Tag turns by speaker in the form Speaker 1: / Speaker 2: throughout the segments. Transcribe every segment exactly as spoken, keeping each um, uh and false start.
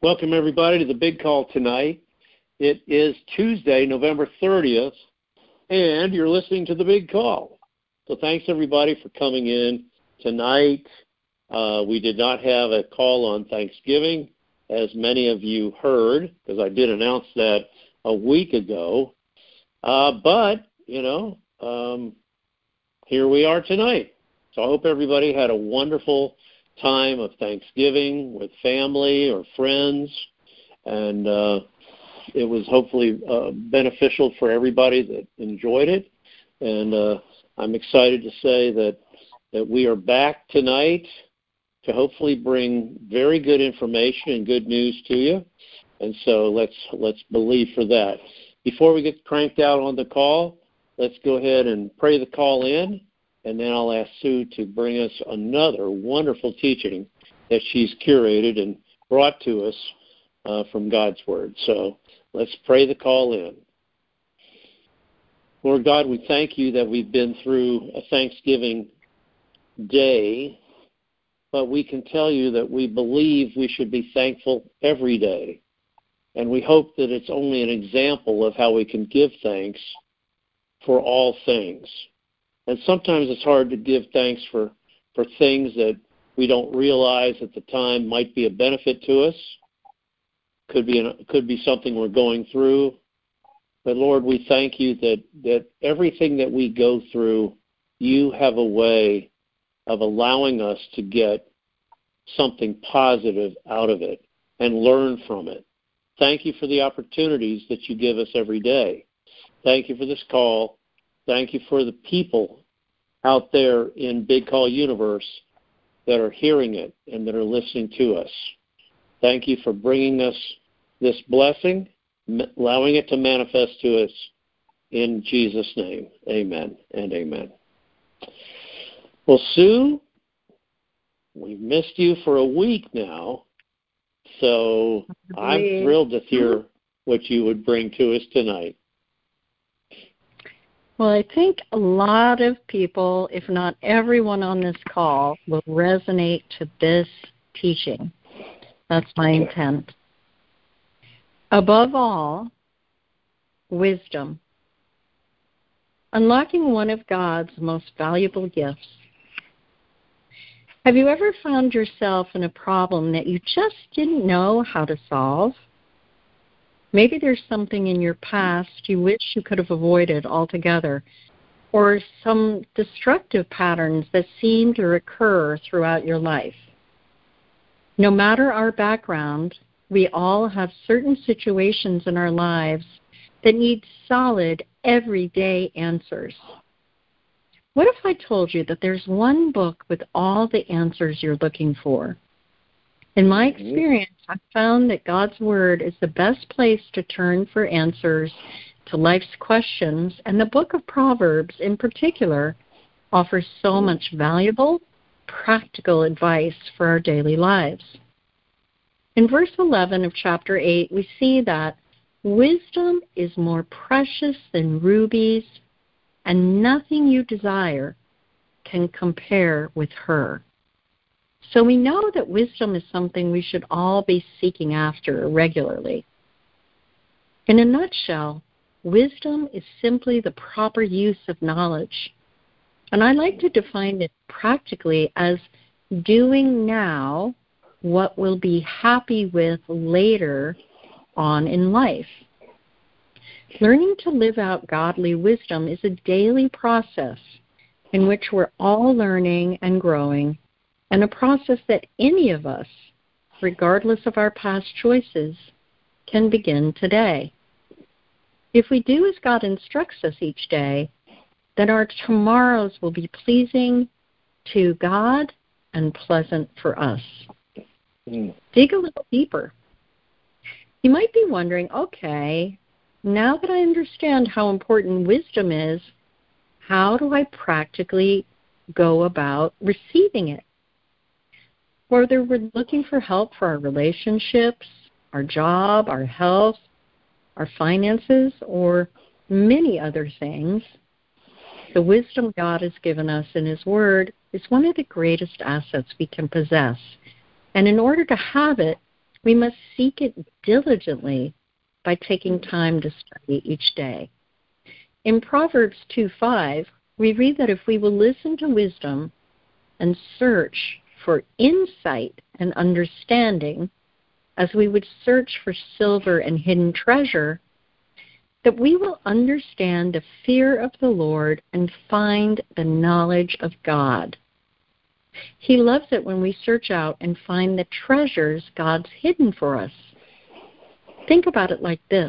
Speaker 1: Welcome, everybody, to the Big Call tonight. It is Tuesday, November thirtieth, and you're listening to the Big Call. So thanks, everybody, for coming in tonight. Uh, we did not have a call on Thanksgiving, as many of you heard, because I did announce that a week ago. Uh, but, you know, um, here we are tonight. So I hope everybody had a wonderful time of Thanksgiving with family or friends, and uh, it was hopefully uh, beneficial for everybody that enjoyed it. And uh, I'm excited to say that, that we are back tonight to hopefully bring very good information and good news to you. And so let's let's believe for that. Before we get cranked out on the call, let's go ahead and pray the call in, and then I'll ask Sue to bring us another wonderful teaching that she's curated and brought to us uh, from God's Word. So let's pray the call in. Lord God, we thank you that we've been through a Thanksgiving day, but we can tell you that we believe we should be thankful every day. And we hope that it's only an example of how we can give thanks for all things. And sometimes it's hard to give thanks for, for things that we don't realize at the time might be a benefit to us. Could be an, could be something we're going through. But Lord, we thank you that, that everything that we go through, you have a way of allowing us to get something positive out of it and learn from it. Thank you for the opportunities that you give us every day. Thank you for this call. Thank you for the people out there in Big Call Universe that are hearing it and that are listening to us. Thank you for bringing us this blessing, allowing it to manifest to us in Jesus' name. Amen and amen. Well, Sue, we've missed you for a week now, so I'm thrilled to hear what you would bring to us tonight.
Speaker 2: Well, I think a lot of people, if not everyone on this call, will resonate to this teaching. That's my intent. Above all, wisdom. Unlocking one of God's most valuable gifts. Have you ever found yourself in a problem that you just didn't know how to solve? Maybe there's something in your past you wish you could have avoided altogether, or some destructive patterns that seem to recur throughout your life. No matter our background, we all have certain situations in our lives that need solid, everyday answers. What if I told you that there's one book with all the answers you're looking for? In my experience, I've found that God's Word is the best place to turn for answers to life's questions, and the book of Proverbs in particular offers so much valuable, practical advice for our daily lives. In verse eleven of chapter eight, we see that wisdom is more precious than rubies, and nothing you desire can compare with her. So we know that wisdom is something we should all be seeking after regularly. In a nutshell, wisdom is simply the proper use of knowledge. And I like to define it practically as doing now what we'll be happy with later on in life. Learning to live out godly wisdom is a daily process in which we're all learning and growing, and a process that any of us, regardless of our past choices, can begin today. If we do as God instructs us each day, then our tomorrows will be pleasing to God and pleasant for us. Mm. Dig a little deeper. You might be wondering, okay, now that I understand how important wisdom is, how do I practically go about receiving it? Whether we're looking for help for our relationships, our job, our health, our finances, or many other things, the wisdom God has given us in His Word is one of the greatest assets we can possess. And in order to have it, We must seek it diligently by taking time to study each day. In Proverbs two five, we read that if we will listen to wisdom and search for insight and understanding, as we would search for silver and hidden treasure, that we will understand the fear of the Lord and find the knowledge of God. He loves it when we search out and find the treasures God's hidden for us. Think about it like this.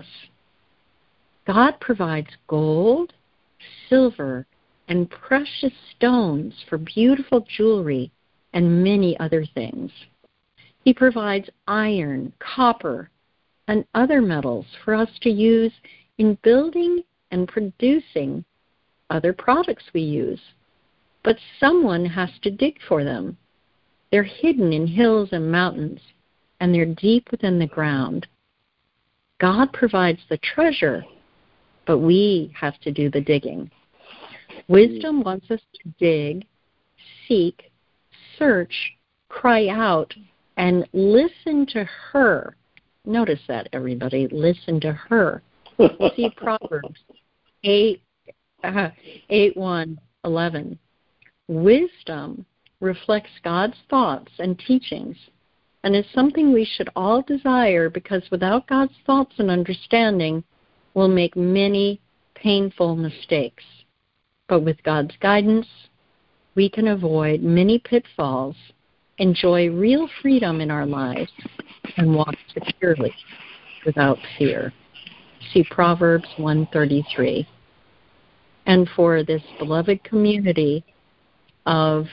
Speaker 2: God provides gold, silver, and precious stones for beautiful jewelry and many other things. He provides iron, copper, and other metals for us to use in building and producing other products we use. But someone has to dig for them. They're hidden in hills and mountains, and they're deep within the ground. God provides the treasure, but we have to do the digging. Wisdom wants us to dig, seek, search, cry out, and listen to her. Notice that, everybody. Listen to her. See Proverbs eight, uh, eight one, eleven. Wisdom reflects God's thoughts and teachings and is something we should all desire, because without God's thoughts and understanding, we'll make many painful mistakes. But with God's guidance, we can avoid many pitfalls, enjoy real freedom in our lives, and walk securely without fear. See Proverbs one thirty-three. And for this beloved community of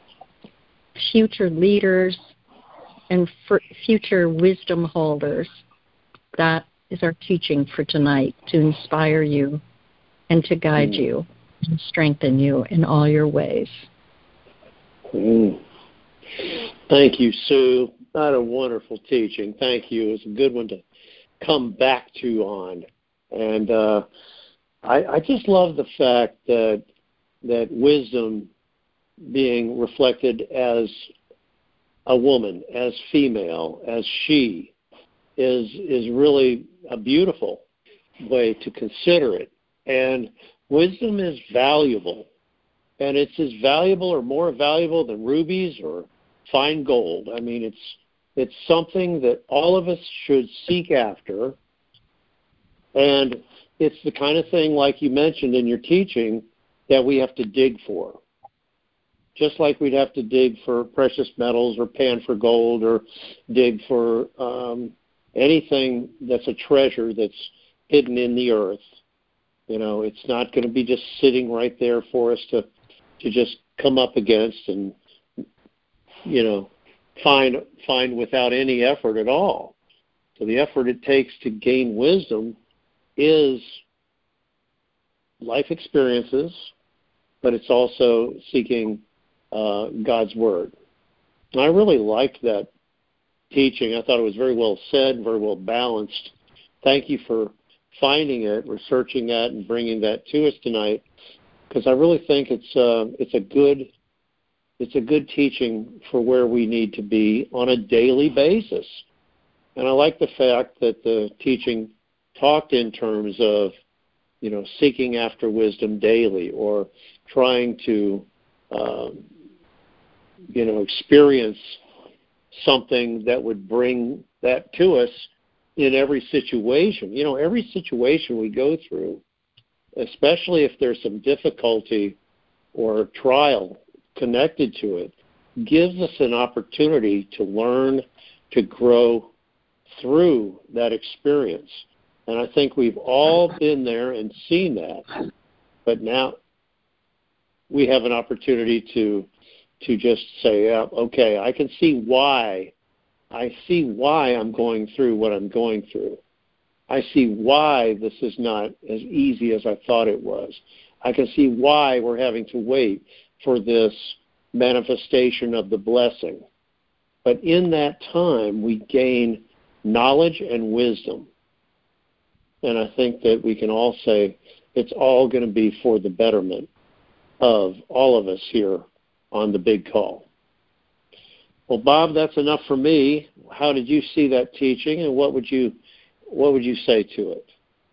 Speaker 2: future leaders and for future wisdom holders, that is our teaching for tonight, to inspire you and to guide mm. you and strengthen you in all your ways.
Speaker 1: Mm. Thank you, Sue. What a wonderful teaching. Thank you. It's a good one to come back to on. And uh, I, I just love the fact that that wisdom being reflected as a woman, as female, as she, is is really a beautiful way to consider it. And wisdom is valuable. And it's as valuable or more valuable than rubies or fine gold. I mean, it's it's something that all of us should seek after. And it's the kind of thing, like you mentioned in your teaching, that we have to dig for. Just like we'd have to dig for precious metals or pan for gold or dig for um, anything that's a treasure that's hidden in the earth. You know, it's not going to be just sitting right there for us to, to just come up against and, you know, find find without any effort at all. So the effort it takes to gain wisdom is life experiences, but it's also seeking uh, God's Word. And I really liked that teaching. I thought it was very well said, very well balanced. Thank you for finding it, researching that, and bringing that to us tonight, because I really think it's uh, it's a good it's a good teaching for where we need to be on a daily basis. And I like the fact that the teaching talked in terms of, you know, seeking after wisdom daily, or trying to, um, you know, experience something that would bring that to us in every situation. You know, every situation we go through, especially if there's some difficulty or trial connected to it, gives us an opportunity to learn, to grow through that experience. And I think we've all been there and seen that, but now we have an opportunity to to just say, yeah, okay, I can see why. I see why I'm going through what I'm going through. I see why this is not as easy as I thought it was. I can see why we're having to wait for this manifestation of the blessing. But in that time, we gain knowledge and wisdom. And I think that we can all say it's all going to be for the betterment of all of us here on the Big Call. Well, Bob, that's enough for me. How did you see that teaching, and what would you what would you say to it?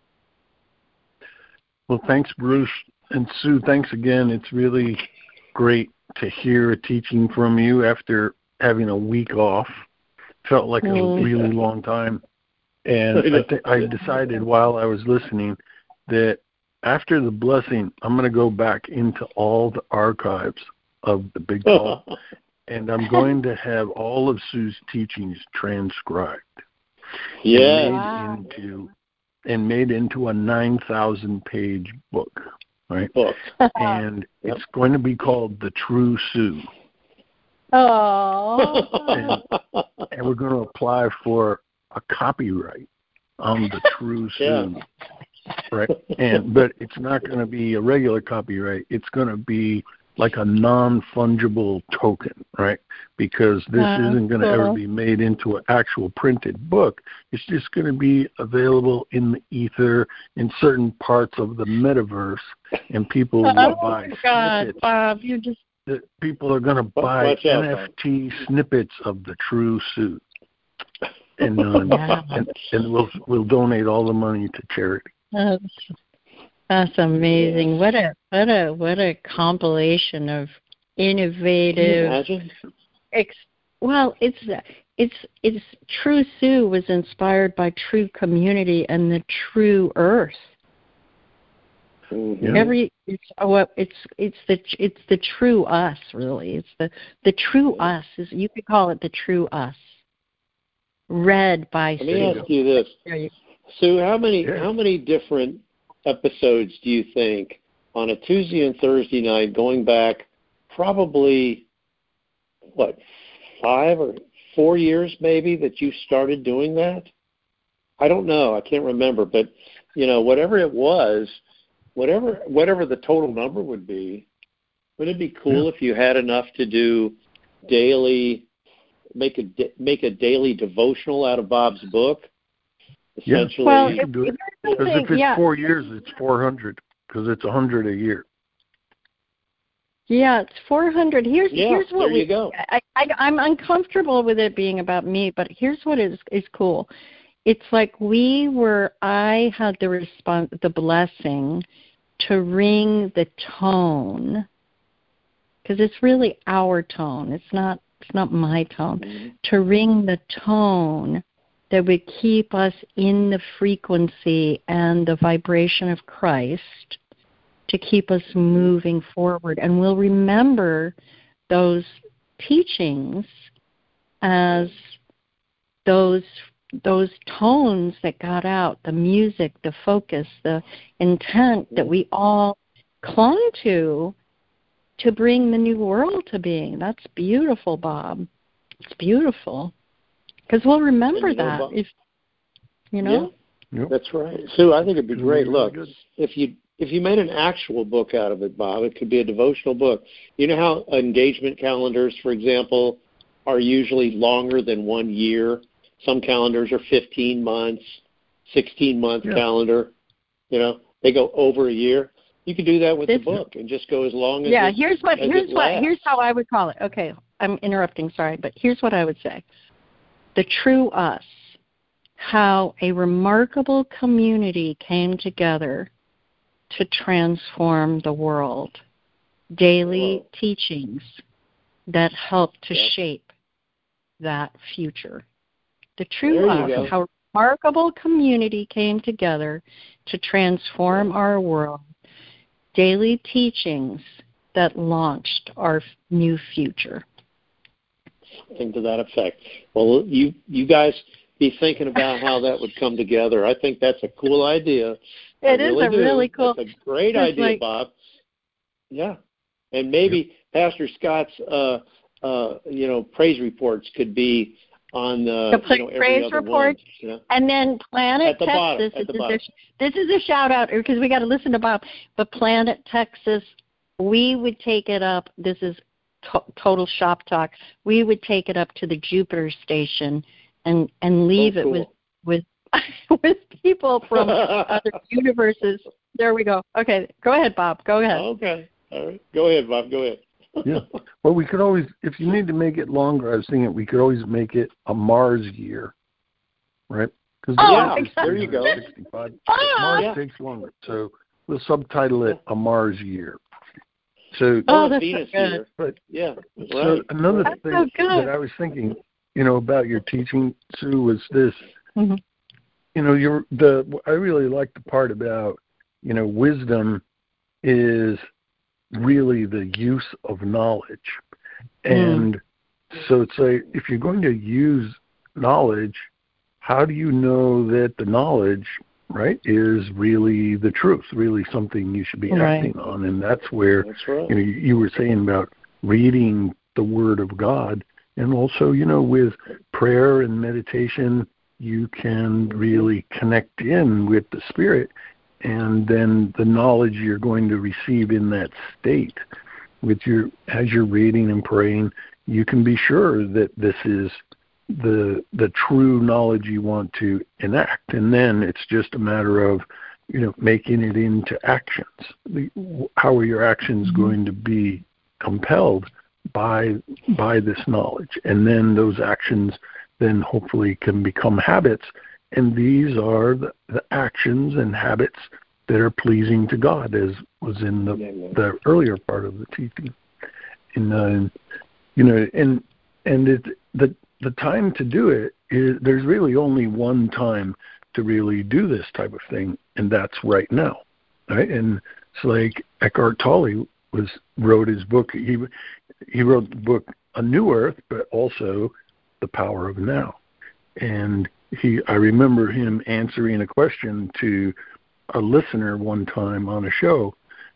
Speaker 3: Well, thanks, Bruce. And Sue, thanks again. It's really great to hear a teaching from you after having a week off. Felt like a really long time. And I, th- I decided while I was listening that after the blessing, I'm going to go back into all the archives of the Big Call, and I'm going to have all of Sue's teachings transcribed.
Speaker 1: Yeah.
Speaker 3: And made
Speaker 2: Wow.
Speaker 3: into and made into a nine thousand page book, right?
Speaker 1: Book.
Speaker 3: And
Speaker 1: Yep.
Speaker 3: it's going to be called The True Sue.
Speaker 2: Oh.
Speaker 3: and, and we're going to apply for a copyright on The True Sue.
Speaker 1: Yeah.
Speaker 3: Right? And but it's not going to be a regular copyright. It's going to be like a non-fungible token, right? Because this
Speaker 2: Uh,
Speaker 3: isn't going to
Speaker 2: cool.
Speaker 3: ever be made into an actual printed book. It's just going to be available in the ether in certain parts of the metaverse, and people will
Speaker 2: Oh
Speaker 3: buy
Speaker 2: my God,
Speaker 3: snippets.
Speaker 2: Bob, you just
Speaker 3: That people are going to buy
Speaker 1: Watch out,
Speaker 3: N F T snippets of The True Sue, and, uh,
Speaker 2: Yeah.
Speaker 3: and and we'll we'll donate all the money to charity.
Speaker 2: that's, that's amazing. What a what a what a compilation of
Speaker 1: Can you
Speaker 2: innovative.
Speaker 1: imagine?
Speaker 2: Ex- well, it's it's it's True Sue was inspired by True Community and the True Earth.
Speaker 1: Mhm.
Speaker 3: Yeah.
Speaker 2: Every it's what it's it's the it's the true us, really. It's the the true
Speaker 1: Yeah.
Speaker 2: us is you could call it the true us. Read by
Speaker 1: Let me
Speaker 2: Sue.
Speaker 1: ask you this,
Speaker 2: There you-
Speaker 1: Sue. How many
Speaker 3: Yeah.
Speaker 1: how many different episodes do you think on a Tuesday and Thursday night, going back probably what five or four years maybe that you started doing that? I don't know. I can't remember, but you know, whatever it was, whatever whatever the total number would be, wouldn't it be cool
Speaker 3: Yeah.
Speaker 1: if you had enough to do daily, make a da- make a daily devotional out of Bob's book?
Speaker 3: Yeah.
Speaker 1: Essentially,
Speaker 2: Well,
Speaker 3: You
Speaker 2: if,
Speaker 3: can do
Speaker 2: if
Speaker 3: it.
Speaker 2: you're
Speaker 3: Because
Speaker 2: thinking,
Speaker 3: if it's
Speaker 2: yeah,
Speaker 3: four years, it's four hundred. Because it's a hundred a year.
Speaker 2: yeah, it's four hundred. Here's
Speaker 1: yeah,
Speaker 2: here's what
Speaker 1: there
Speaker 2: we.
Speaker 1: you go.
Speaker 2: I, I I'm uncomfortable with it being about me, but here's what is is cool. It's like we were. I had the response, the blessing, to ring the tone, because it's really our tone. It's not. It's not my tone.
Speaker 1: Mhm.
Speaker 2: To ring the tone that would keep us in the frequency and the vibration of Christ, to keep us moving forward. And we'll remember those teachings as those those tones that got out, the music, the focus, the intent that we all clung to to bring the new world to being. That's beautiful, Bob. It's beautiful. Because we'll remember
Speaker 1: And you know,
Speaker 2: that.
Speaker 1: Bob-
Speaker 2: If you know?
Speaker 3: Yep.
Speaker 1: That's right, Sue. I think it'd be
Speaker 3: It's
Speaker 1: great.
Speaker 3: really
Speaker 1: Look,
Speaker 3: good.
Speaker 1: if you if you made an actual book out of it, Bob, it could be a devotional book. You know how engagement calendars, for example, are usually longer than one year. Some calendars are fifteen months, sixteen month
Speaker 3: Yeah.
Speaker 1: calendar. You know, they go over a year. You could do that with
Speaker 2: This-
Speaker 1: the book and just go as long as
Speaker 2: Yeah,
Speaker 1: it,
Speaker 2: here's what
Speaker 1: as
Speaker 2: here's
Speaker 1: it
Speaker 2: what
Speaker 1: lasts.
Speaker 2: here's how I would call it. Okay, I'm interrupting, sorry, but here's what I would say. The true us, how a remarkable community came together to transform the world. Daily
Speaker 1: Whoa.
Speaker 2: teachings that help to
Speaker 1: Yep.
Speaker 2: shape that future. The true
Speaker 1: There you
Speaker 2: us,
Speaker 1: go.
Speaker 2: how a remarkable community came together to transform our world. Daily teachings that launched our new future.
Speaker 1: Something to that effect. Well, you you guys be thinking about how that would come together. I think that's a cool idea. I
Speaker 2: It is
Speaker 1: really
Speaker 2: a
Speaker 1: do.
Speaker 2: really cool.
Speaker 1: That's a great
Speaker 2: it's
Speaker 1: idea,
Speaker 2: like-
Speaker 1: Bob. Yeah, and maybe Pastor Scott's, uh, uh, you know, praise reports could be on the,
Speaker 2: The
Speaker 1: you know, every
Speaker 2: praise
Speaker 1: other
Speaker 2: reports,
Speaker 1: one. You know?
Speaker 2: And then Planet
Speaker 1: At the bottom,
Speaker 2: Texas.
Speaker 1: at the
Speaker 2: this,
Speaker 1: bottom.
Speaker 2: is a, this is a shout out because we got to listen to Bob. But Planet Texas, we would take it up. This is to, total shop talk. We would take it up to the Jupiter station and and leave
Speaker 1: Oh,
Speaker 2: it
Speaker 1: cool.
Speaker 2: with with with people from other universes. There we go. Okay, go ahead, Bob. Go ahead.
Speaker 1: Okay. All right. Go ahead, Bob. Go ahead.
Speaker 3: Yeah. Well, we could always, if you need to make it longer, I was thinking we could always make it a Mars year, right? Because
Speaker 1: oh, yeah, there you go.
Speaker 3: Oh, Mars yeah. takes longer, so we'll subtitle it yeah. a Mars year. So,
Speaker 2: oh, that's
Speaker 1: Venus
Speaker 2: so good.
Speaker 1: year.
Speaker 3: But
Speaker 1: yeah,
Speaker 3: so
Speaker 1: right.
Speaker 3: another
Speaker 2: that's
Speaker 3: thing
Speaker 2: so
Speaker 3: that I was thinking, you know, about your teaching, Sue, was this.
Speaker 2: Mm-hmm.
Speaker 3: You know, you're the. I really like the part about, you know, wisdom is really the use of knowledge, and mm. so it's like if you're going to use knowledge, how do you know that the knowledge, right, is really the truth, really something you should be
Speaker 2: right.
Speaker 3: acting on? And that's where
Speaker 1: that's right.
Speaker 3: you know you were saying about reading the Word of God, and also, you know, with prayer and meditation, you can really connect in with the Spirit, and then the knowledge you're going to receive in that state, with your as you're reading and praying, you can be sure that this is the the true knowledge you want to enact, and then it's just a matter of, you know, making it into actions. The, how are your actions mm-hmm. going to be compelled by by this knowledge? And then those actions then hopefully can become habits, and these are the, the actions and habits that are pleasing to God, as was in the the earlier part of the teaching. And uh, you know, and and it the the time to do it is, there's really only one time to really do this type of thing, and that's right now, right? And it's like Eckhart Tolle was wrote his book. He he wrote the book A New Earth, but also The Power of Now. And he, I remember him answering a question to a listener one time on a show,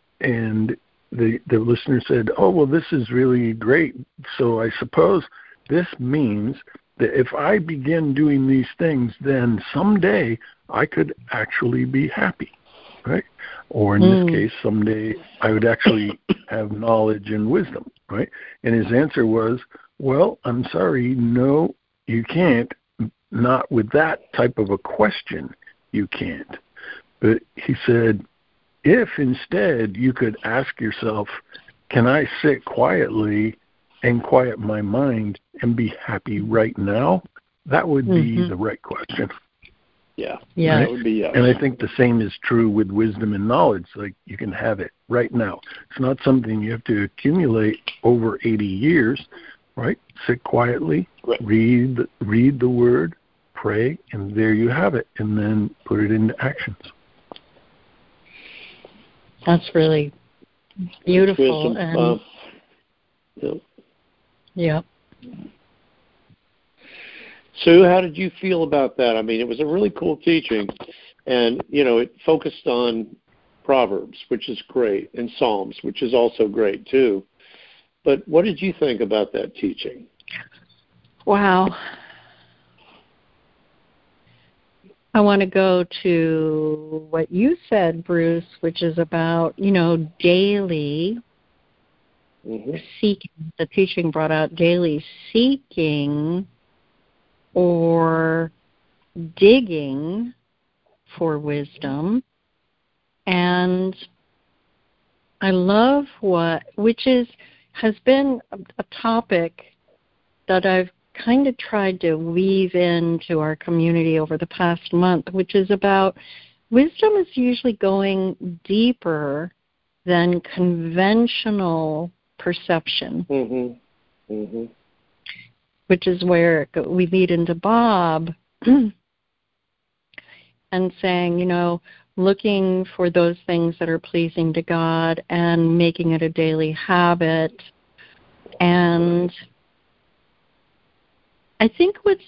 Speaker 3: and the the listener said, "Oh, well, this is really great. So I suppose this means that if I begin doing these things, then someday I could actually be happy, right? Or in mm. this case, someday I would actually have knowledge and wisdom, right?" And his answer was, "Well, I'm sorry, no, you can't. Not with that type of a question, you can't." But he said, if instead you could ask yourself, can I sit quietly and quiet my mind and be happy right now? That would mm-hmm. be the right question.
Speaker 1: Yeah,
Speaker 2: yeah,
Speaker 3: right?
Speaker 1: That would be yes.
Speaker 3: And I think the same is true with wisdom and knowledge. Like, you can have it right now. It's not something you have to accumulate over eighty years, right? Sit quietly, right. read read the Word, pray, and there you have it, and then put it into actions.
Speaker 2: That's really beautiful.
Speaker 1: Wisdom,
Speaker 2: and
Speaker 1: uh, yeah.
Speaker 2: Yep.
Speaker 1: Sue, how did you feel about that? I mean, it was a really cool teaching, and, you know, it focused on Proverbs, which is great, and Psalms, which is also great, too. But what did you think about that teaching?
Speaker 2: Wow. I want to go to what you said, Bruce, which is about, you know, daily mm-hmm. seeking. The teaching brought out daily seeking or digging for wisdom. And I love what, which is, has been a, a topic that I've kind of tried to weave into our community over the past month, which is about wisdom is usually going deeper than conventional perception,
Speaker 1: mm-hmm. Mm-hmm.
Speaker 2: which is where we lead into Bob and saying, you know, looking for those things that are pleasing to God and making it a daily habit. And I think what's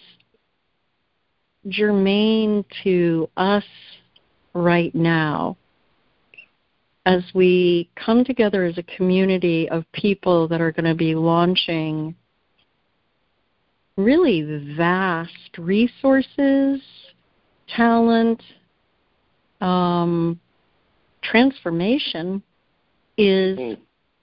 Speaker 2: germane to us right now, as we come together as a community of people that are going to be launching really vast resources, talent, um, transformation, is mm.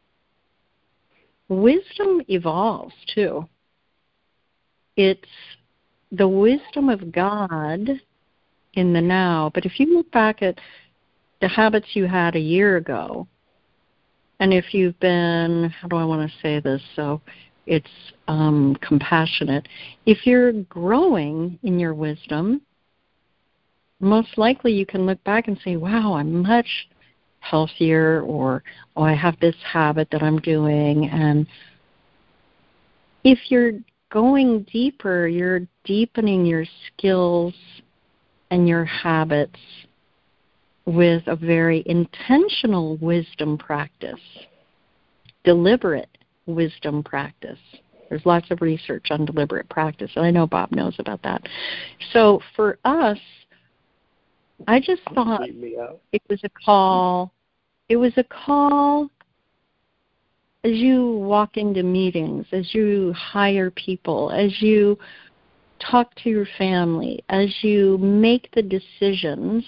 Speaker 2: wisdom evolves too. It's the wisdom of God in the now. But if you look back at the habits you had a year ago, And if you've been, how do I want to say this so it's um, compassionate, if you're growing in your wisdom, most likely you can look back and say, wow, I'm much healthier, or, oh, I have this habit that I'm doing. And if you're going deeper, you're deepening your skills and your habits with a very intentional wisdom practice, deliberate wisdom practice. There's lots of research on deliberate practice, and I know Bob knows about that. So for us, I just thought it was a call. It was a call as you walk into meetings, as you hire people, as you talk to your family, as you make the decisions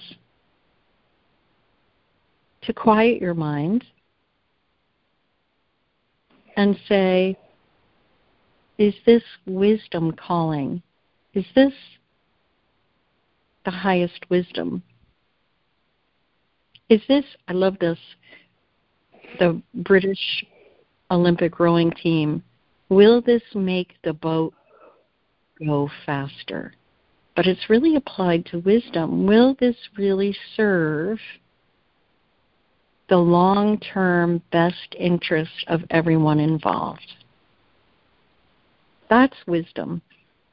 Speaker 2: to quiet your mind and say, is this wisdom calling? Is this the highest wisdom? Is this, I love this, the British Olympic rowing team, will this make the boat go faster? But it's really applied to wisdom. Will this really serve the long-term best interest of everyone involved? That's wisdom.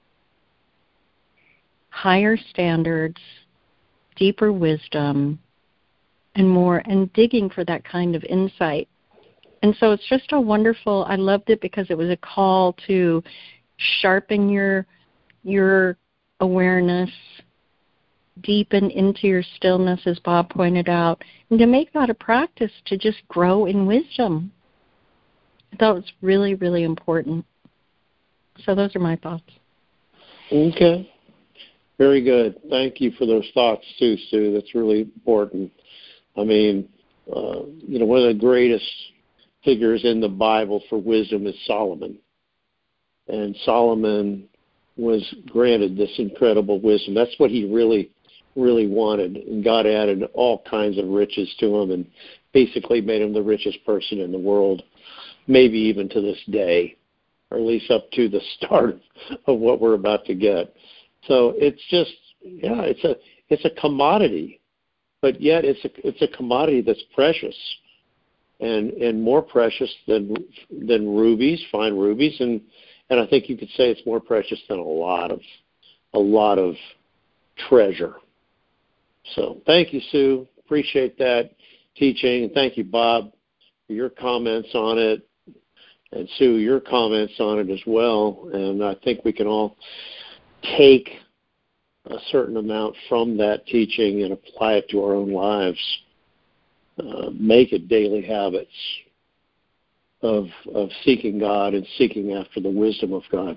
Speaker 2: Higher standards, deeper wisdom, and more, and digging for that kind of insight. And so it's just a wonderful, I loved it because it was a call to sharpen your your awareness, deepen into your stillness, as Bob pointed out, and to make that a practice to just grow in wisdom. I thought it was really, really important. So those are my thoughts.
Speaker 1: Okay. Very good. Thank you for those thoughts too, Sue. That's really important. I mean, uh, you know, one of the greatest figures in the Bible for wisdom is Solomon. And Solomon was granted this incredible wisdom. That's what he really, really wanted. And God added all kinds of riches to him and basically made him the richest person in the world, maybe even to this day, or at least up to the start of what we're about to get. So it's just, yeah, it's a it's a commodity, but yet it's a it's a commodity that's precious, and and more precious than than rubies, fine rubies, and and I think you could say it's more precious than a lot of a lot of treasure. So thank you, Sue. Appreciate that teaching, and thank you, Bob, for your comments on it, and Sue, your comments on it as well. And I think we can all take a certain amount from that teaching and apply it to our own lives. Uh, make it daily habits of of seeking God and seeking after the wisdom of God.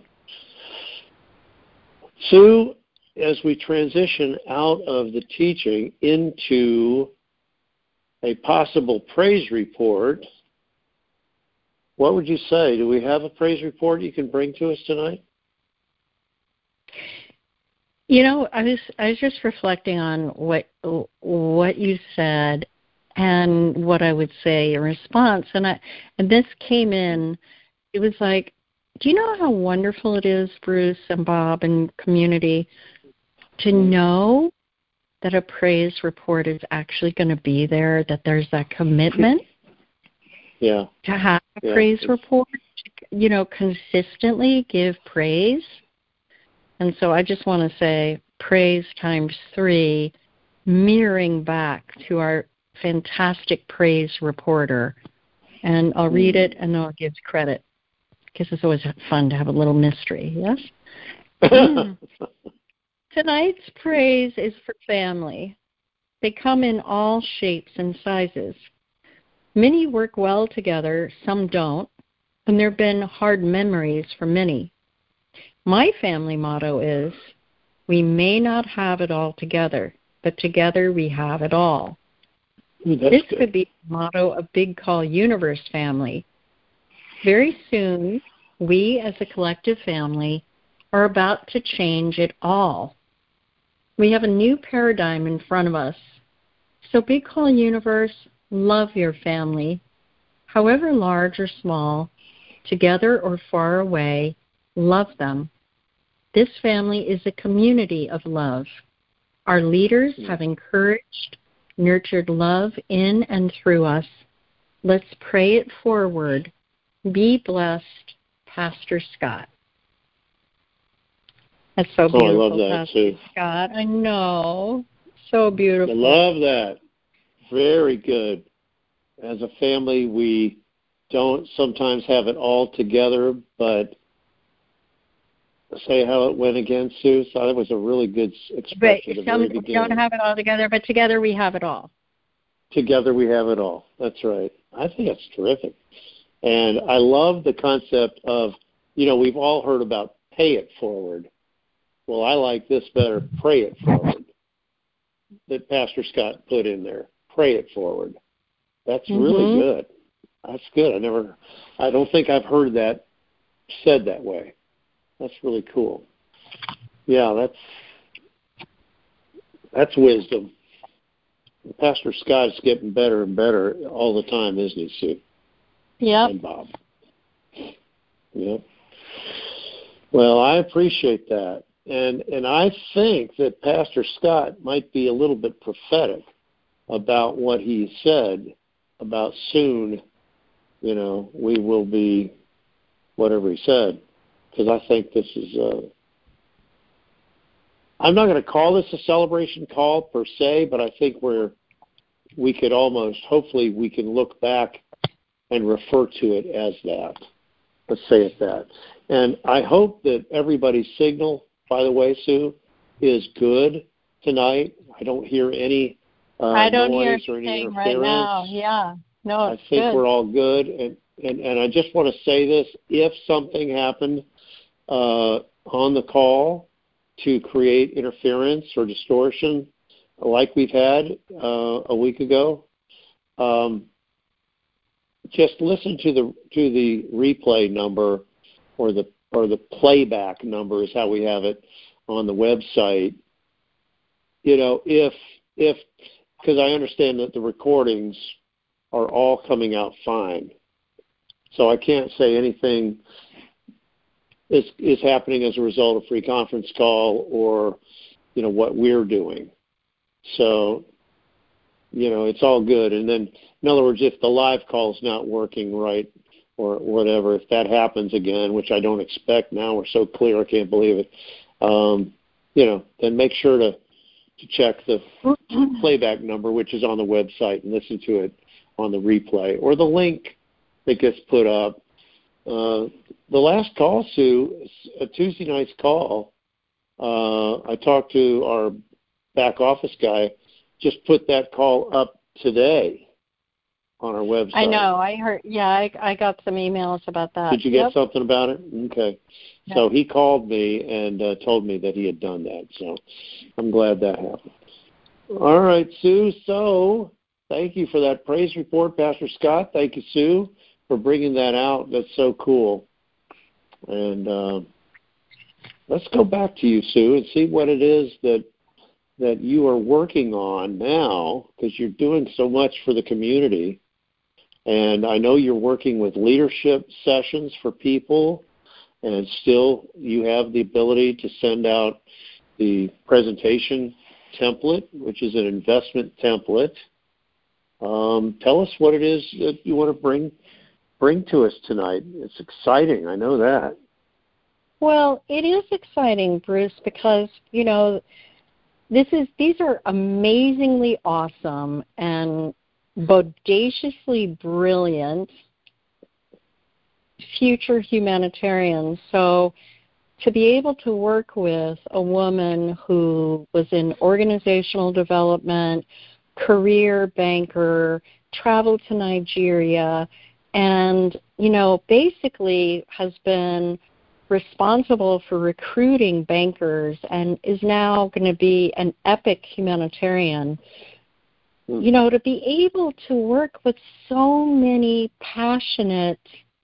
Speaker 1: Sue, as we transition out of the teaching into a possible praise report, what would you say? Do we have a praise report you can bring to us tonight?
Speaker 2: You know, I was I was just reflecting on what what you said and what I would say in response, and I and this came in. It was like, do you know how wonderful it is, Bruce and Bob and community, to know that a praise report is actually going to be there, that there's that commitment
Speaker 1: yeah.
Speaker 2: to have a
Speaker 1: yeah.
Speaker 2: praise report, you know, consistently give praise. And so I just want to say praise times three, mirroring back to our fantastic praise reporter. And I'll read it and I'll give credit, because it's always fun to have a little mystery, yes? mm. Tonight's praise is for family. They come in all shapes and sizes. Many work well together, some don't, and there have been hard memories for many. My family motto is, we may not have it all together, but together we have it all.
Speaker 1: Ooh,
Speaker 2: this
Speaker 1: good.
Speaker 2: could be the motto of Big Call Universe family. Very soon, we as a collective family are about to change it all. We have a new paradigm in front of us. So Big Call Universe, love your family. however large or small, together or far away, love them. This family is a community of love. Our leaders have encouraged, nurtured love in and through us. Let's pray it forward. Be blessed, Pastor Scott. That's so beautiful,
Speaker 1: oh, I love that,
Speaker 2: Pastor
Speaker 1: too.
Speaker 2: Scott. I know. So beautiful.
Speaker 1: I love that. Very good. As a family, we don't sometimes have it all together, but say how it went again, Sue. So that was a really good expression.
Speaker 2: But some, we don't have it all together, but together we have it all.
Speaker 1: Together we have it all. That's right. I think that's terrific. And I love the concept of, you know, we've all heard about pay it forward. Well, I like this better, pray it forward, that Pastor Scott put in there. Pray it forward. That's mm-hmm. really good. That's good. I never, I don't think I've heard that said that way. That's really cool. Yeah, that's that's wisdom. Pastor Scott is getting better and better all the time, isn't he, Sue?
Speaker 2: Yeah.
Speaker 1: And Bob. Yep. Well, I appreciate that. And and I think that Pastor Scott might be a little bit prophetic about what he said about soon, you know, we will be whatever he said. Because I think this is uh, I'm not going to call this a celebration call per se, but I think we're, we could almost, hopefully we can look back and refer to it as that. Let's say it that. And I hope that everybody's signal, by the way, Sue, is good tonight. I don't hear any uh,
Speaker 2: I don't
Speaker 1: noise
Speaker 2: hear
Speaker 1: or any
Speaker 2: anything
Speaker 1: interference.
Speaker 2: Right now. Yeah. No,
Speaker 1: I
Speaker 2: it's
Speaker 1: think
Speaker 2: good.
Speaker 1: we're all good. And, and, and I just want to say this, if something happened uh, on the call to create interference or distortion like we've had uh, a week ago, um, just listen to the to the replay number or the or the playback number is how we have it on the website. You know, if if because I understand that the recordings are all coming out fine, so I can't say anything is is happening as a result of free conference call or, you know, what we're doing. So, you know, it's all good. And then, in other words, if the live call is not working right or whatever, if that happens again, which I don't expect now, we're so clear, I can't believe it, um, you know, then make sure to, to check the playback number, which is on the website, and listen to it on the replay or the link that gets put up. Uh, the last call, Sue, a Tuesday night's call, uh, I talked to our back office guy, just put that call up today on our website.
Speaker 2: I know. I heard. Yeah, I, I got some emails about that.
Speaker 1: Did you get
Speaker 2: yep.
Speaker 1: something about it? Okay.
Speaker 2: Yep.
Speaker 1: So he called me and uh, told me that he had done that. So I'm glad that happened. All right, Sue. So thank you for that praise report, Pastor Scott. Thank you, Sue, for bringing that out. That's so cool. And uh, let's go back to you, Sue, and see what it is that that you are working on now, because you're doing so much for the community. And I know you're working with leadership sessions for people, and still you have the ability to send out the presentation template, which is an investment template. Um, tell us what it is that you want to bring bring to us tonight. It's exciting, I know that.
Speaker 2: Well, it is exciting, Bruce, because, you know, This is these are amazingly awesome and bodaciously brilliant future humanitarians. So to be able to work with a woman who was in organizational development, career banker, traveled to Nigeria, and, you know, basically has been responsible for recruiting bankers and is now going to be an epic humanitarian. Mm. You know, to be able to work with so many passionate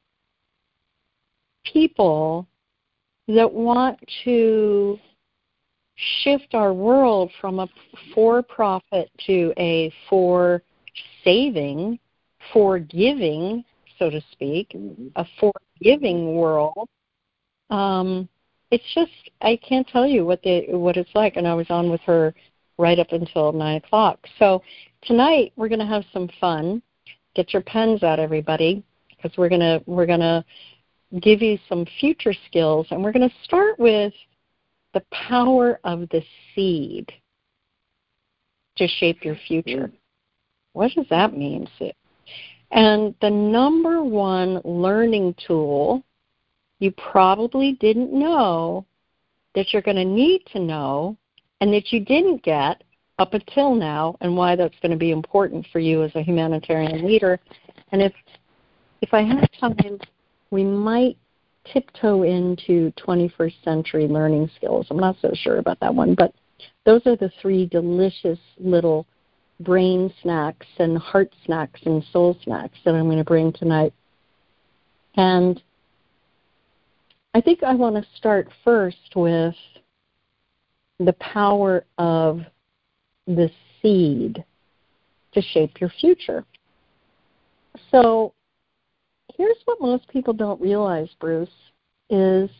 Speaker 2: people that want to shift our world from a for-profit to a for-saving, for-giving so to speak,
Speaker 1: mm-hmm.
Speaker 2: a forgiving world. Um, it's just, I can't tell you what the what it's like. And I was on with her right up until nine o'clock. So tonight we're going to have some fun. Get your pens out, everybody, because we're going to we're going to give you some future skills. And we're going to start with the power of the seed to shape your future. What does that mean, Sid? And the number one learning tool you probably didn't know that you're going to need to know and that you didn't get up until now, and why that's going to be important for you as a humanitarian leader. And if if I have time, we might tiptoe into twenty-first century learning skills. I'm not so sure about that one, but those are the three delicious little brain snacks and heart snacks and soul snacks that I'm going to bring tonight. And I think I want to start first with the power of the seed to shape your future. So here's what most people don't realize, Bruce, is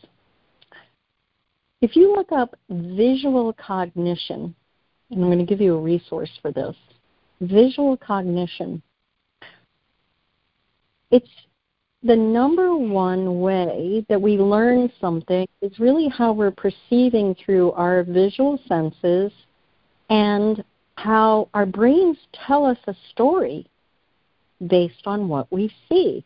Speaker 2: if you look up visual cognition, and I'm going to give you a resource for this, visual cognition, it's the number one way that we learn something is really how we're perceiving through our visual senses and how our brains tell us a story based on what we see.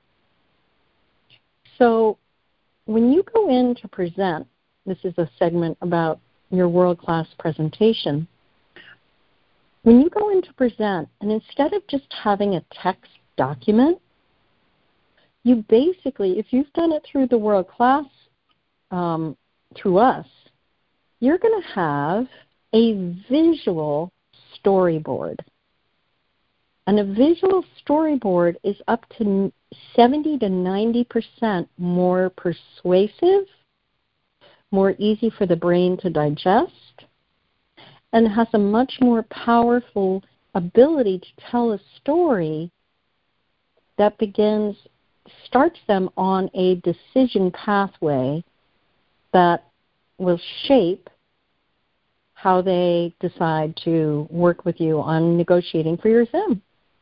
Speaker 2: So when you go in to present, this is a segment about your world-class presentation, when you go in to present, and instead of just having a text document, you basically, if you've done it through the world class, um, through us, you're going to have a visual storyboard. And a visual storyboard is up to seventy to ninety percent more persuasive, more easy for the brain to digest, and has a much more powerful ability to tell a story that begins starts them on a decision pathway that will shape how they decide to work with you on negotiating for your Zim.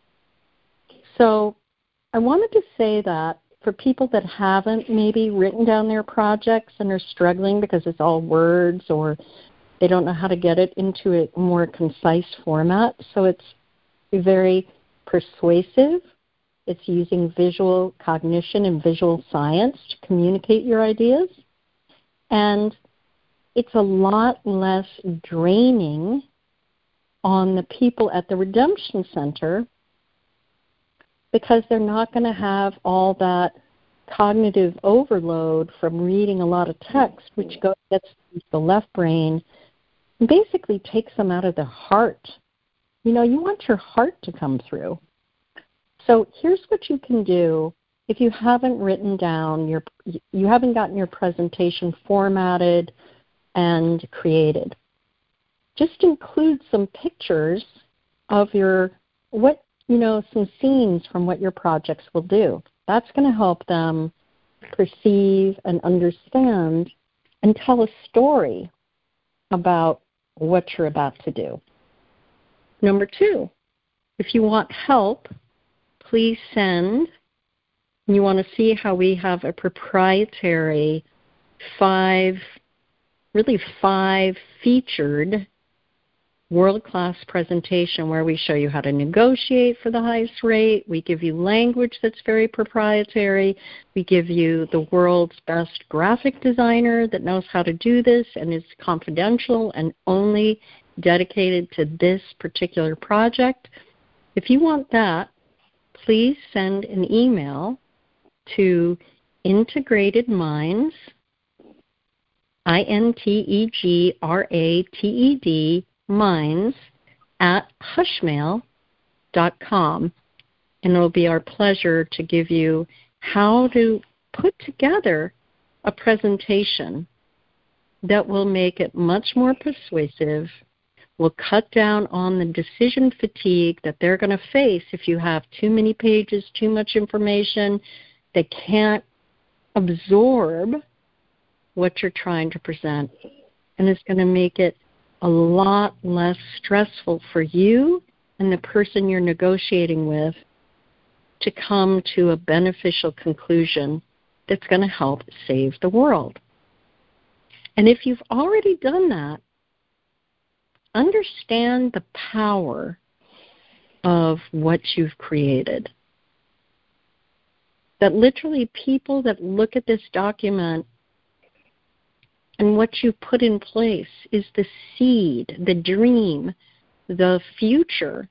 Speaker 2: So I wanted to say that for people that haven't maybe written down their projects and are struggling because it's all words or they don't know how to get it into a more concise format, so it's very persuasive. It's using visual cognition and visual science to communicate your ideas. And it's a lot less draining on the people at the Redemption Center because they're not going to have all that cognitive overload from reading a lot of text, which goes, gets the left brain and basically takes them out of the heart. You know, you want your heart to come through. So here's what you can do if you haven't written down your, you haven't gotten your presentation formatted and created. Just include some pictures of your, what, you know, some scenes from what your projects will do. That's going to help them perceive and understand and tell a story about what you're about to do. Number two, if you want help, please send, you want to see how we have a proprietary five, really five featured world-class presentation where we show you how to negotiate for the highest rate. We give you language that's very proprietary. We give you the world's best graphic designer that knows how to do this and is confidential and only dedicated to this particular project. If you want that, please send an email to Integrated Minds, I N T E G R A T E D, minds, at hushmail dot com. And it will be our pleasure to give you how to put together a presentation that will make it much more persuasive, will cut down on the decision fatigue that they're going to face if you have too many pages, too much information. They can't absorb what you're trying to present. And it's going to make it a lot less stressful for you and the person you're negotiating with to come to a beneficial conclusion that's going to help save the world. And if you've already done that, understand the power of what you've created. That literally people that look at this document and what you put in place is the seed, the dream, the future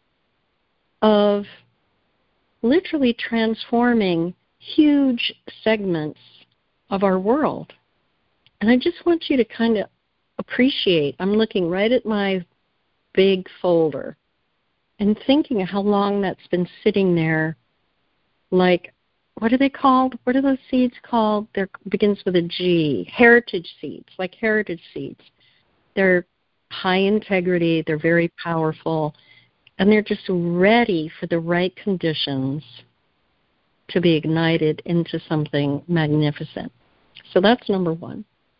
Speaker 2: of literally transforming huge segments of our world. And I just want you to kind of appreciate, I'm looking right at my big folder and thinking of how long that's been sitting there, like, what are they called? What are those seeds called? They're begins with a G. Heritage seeds, like heritage seeds. They're high integrity, they're very powerful, and they're just ready for the right conditions to be ignited into something magnificent. So that's number one.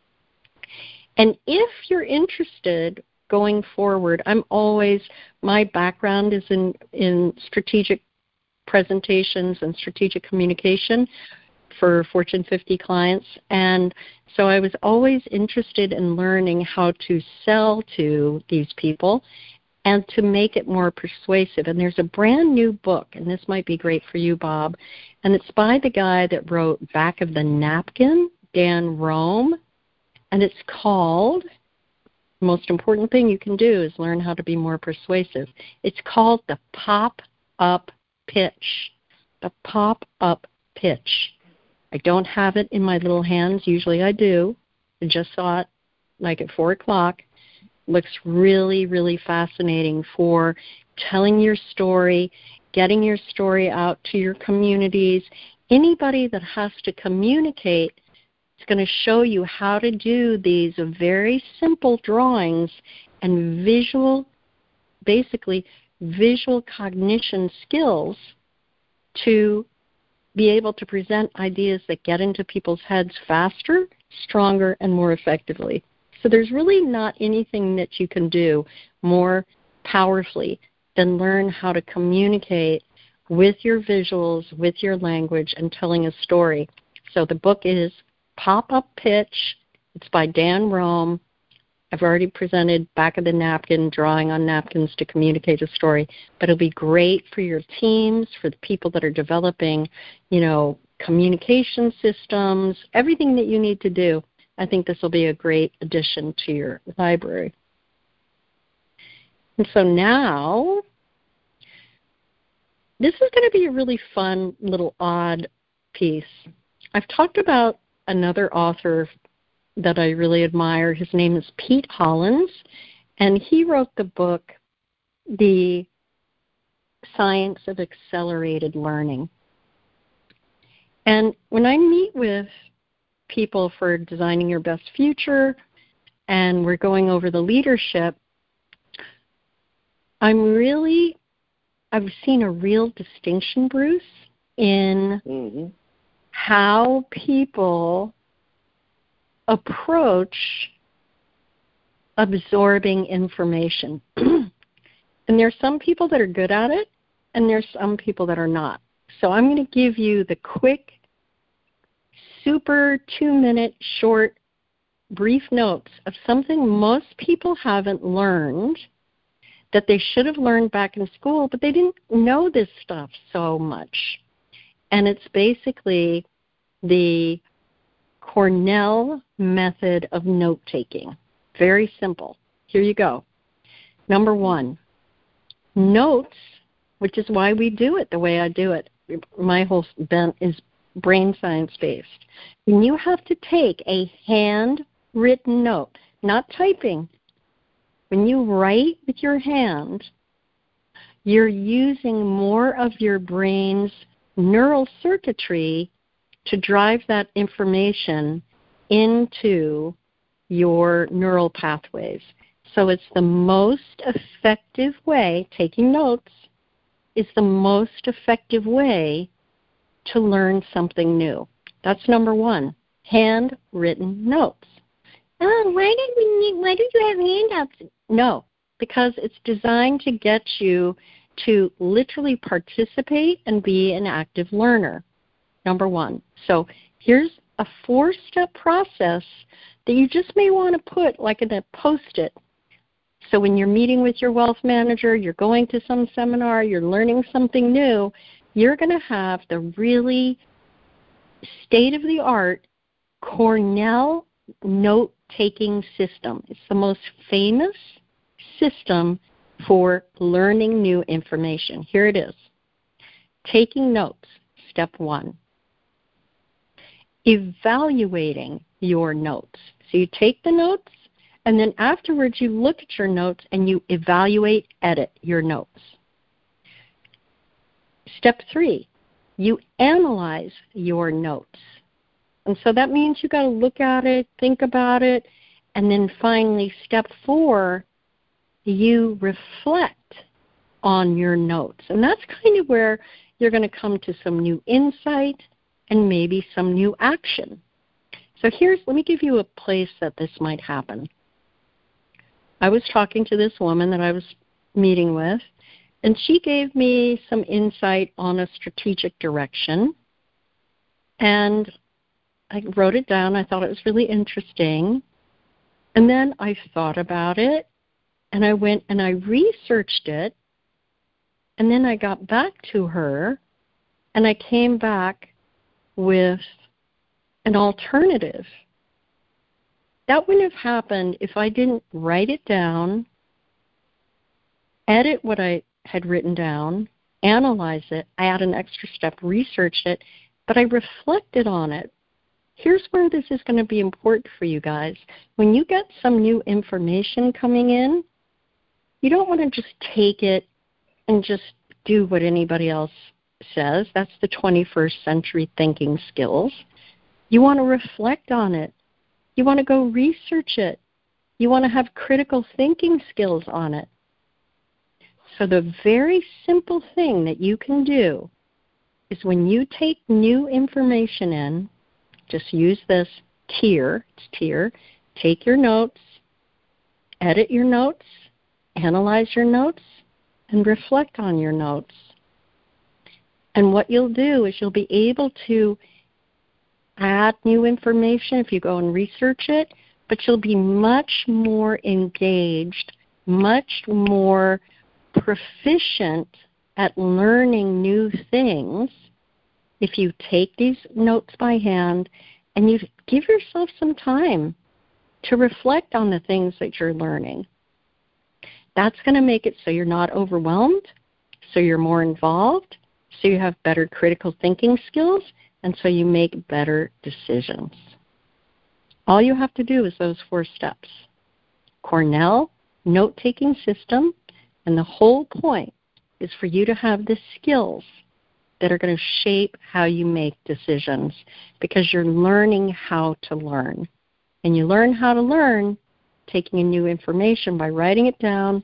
Speaker 2: And if you're interested going forward, I'm always, my background is in, in strategic presentations and strategic communication for Fortune fifty clients. And so I was always interested in learning how to sell to these people and to make it more persuasive. And there's a brand new book, and this might be great for you, Bob, and it's by the guy that wrote Back of the Napkin, Dan Rome, and it's called, the most important thing you can do is learn how to be more persuasive. It's called The Pop-Up Pitch. The Pop-Up Pitch. I don't have it in my little hands. Usually I do. I just saw it like at four o'clock. Looks really, really fascinating for telling your story, getting your story out to your communities. Anybody that has to communicate, it's going to show you how to do these very simple drawings and visual, basically visual cognition skills to be able to present ideas that get into people's heads faster, stronger, and more effectively. So there's really not anything that you can do more powerfully than learn how to communicate with your visuals, with your language, and telling a story. So the book is Pop-Up Pitch. It's by Dan Rome. I've already presented Back of the Napkin, drawing on napkins to communicate a story, but it'll be great for your teams, for the people that are developing, you know, communication systems, everything that you need to do. I think this will be a great addition to your library. And so now, this is going to be a really fun little odd piece. I've talked about another author that I really admire. His name is Pete Hollins, and he wrote the book, The Science of Accelerated Learning. And when I meet with people for designing your best future, and we're going over the leadership, I'm really, I've seen a real distinction, Bruce, in mm-hmm. how people approach absorbing information. And there's some people that are good at it, and there's some people that are not. So I'm going to give you the quick, super two-minute, short, brief notes of something most people haven't learned that they should have learned back in school, but they didn't know this stuff so much. And it's basically the Cornell method of note-taking. Very simple. Here you go. Number one, notes, which is why we do it the way I do it. My whole bent is brain science-based. When you have to take a handwritten note, not typing, when you write with your hand, you're using more of your brain's neural circuitry to drive that information into your neural pathways. So it's the most effective way, taking notes is the most effective way to learn something new. That's number one, handwritten notes. Oh, why did we need, why do you have handouts? No, because it's designed to get you to literally participate and be an active learner, number one. So here's a four-step process that you just may want to put like in a Post-it. So when you're meeting with your wealth manager, you're going to some seminar, you're learning something new, you're going to have the really state-of-the-art Cornell note-taking system. It's the most famous system for learning new information. Here it is. Taking notes, step one. Evaluating your notes. So you take the notes, and then afterwards you look at your notes and you evaluate, edit your notes. Step three, you analyze your notes. And so that means you've got to look at it, think about it, and then finally step four, you reflect on your notes. And that's kind of where you're going to come to some new insight and maybe some new action. So here's, let me give you a place that this might happen. I was talking to this woman that I was meeting with, and she gave me some insight on a strategic direction. And I wrote it down. I thought it was really interesting. And then I thought about it, and I went and I researched it. And then I got back to her, and I came back with an alternative. That wouldn't have happened if I didn't write it down, edit what I had written down, analyze it, add an extra step, research it, but I reflected on it. Here's where this is going to be important for you guys. When you get some new information coming in, you don't want to just take it and just do what anybody else says. That's the twenty-first century thinking skills. You want to reflect on it. You want to go research it. You want to have critical thinking skills on it. So the very simple thing that you can do is when you take new information in, just use this tier, it's tier, take your notes, edit your notes, analyze your notes, and reflect on your notes. And what you'll do is you'll be able to add new information if you go and research it, but you'll be much more engaged, much more proficient at learning new things if you take these notes by hand and you give yourself some time to reflect on the things that you're learning. That's going to make it so you're not overwhelmed, so you're more involved, so you have better critical thinking skills, and so you make better decisions. All you have to do is those four steps. Cornell note-taking system, and the whole point is for you to have the skills that are going to shape how you make decisions, because you're learning how to learn. And you learn how to learn taking in new information by writing it down,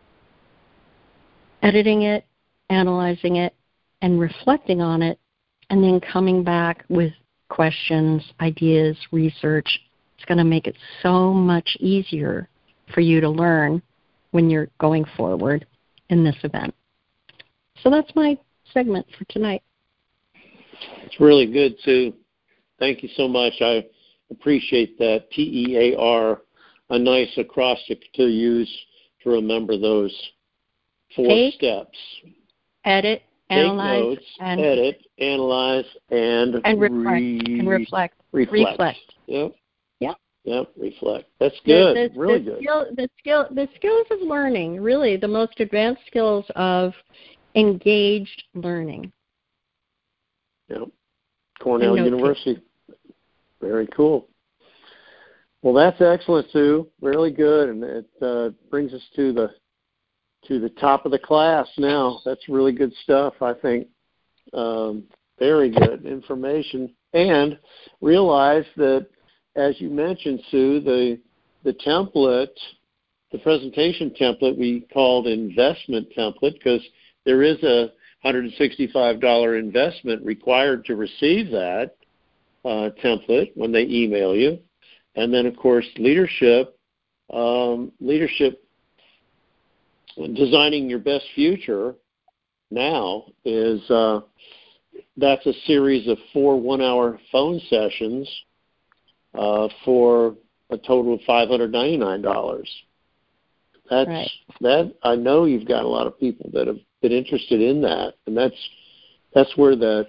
Speaker 2: editing it, analyzing it, and reflecting on it, and then coming back with questions, ideas, research. It's going to make it so much easier for you to learn when you're going forward in this event. So that's my segment for tonight.
Speaker 1: It's really good, Sue. Thank you so much. I appreciate that. T E A R, a nice acrostic to use to remember those four
Speaker 2: Take,
Speaker 1: steps.
Speaker 2: Edit,
Speaker 1: Take
Speaker 2: analyze,
Speaker 1: notes,
Speaker 2: and
Speaker 1: edit, analyze, and,
Speaker 2: and reflect.
Speaker 1: Re-
Speaker 2: and reflect.
Speaker 1: reflect.
Speaker 2: Reflect.
Speaker 1: Yep.
Speaker 2: Yep.
Speaker 1: Yep. Reflect. That's good.
Speaker 2: The, the,
Speaker 1: really
Speaker 2: the
Speaker 1: good.
Speaker 2: Skill, the skill, the skills of learning. Really, the most advanced skills of engaged learning.
Speaker 1: Yep. Cornell University. Very cool. Well, that's excellent, Sue. Really good, and it uh, brings us to the to the top of the class now. That's really good stuff, I think. Um, very good information. And realize that, as you mentioned, Sue, the the template the presentation template we called investment template because there is a one hundred sixty-five dollars investment required to receive that uh, template when they email you. And then, of course, leadership, um, leadership, designing your best future now is uh, that's a series of four one-hour phone sessions uh, for a total of five hundred ninety-nine dollars. That's
Speaker 2: right.
Speaker 1: that. I know you've got a lot of people that have been interested in that, and that's that's where that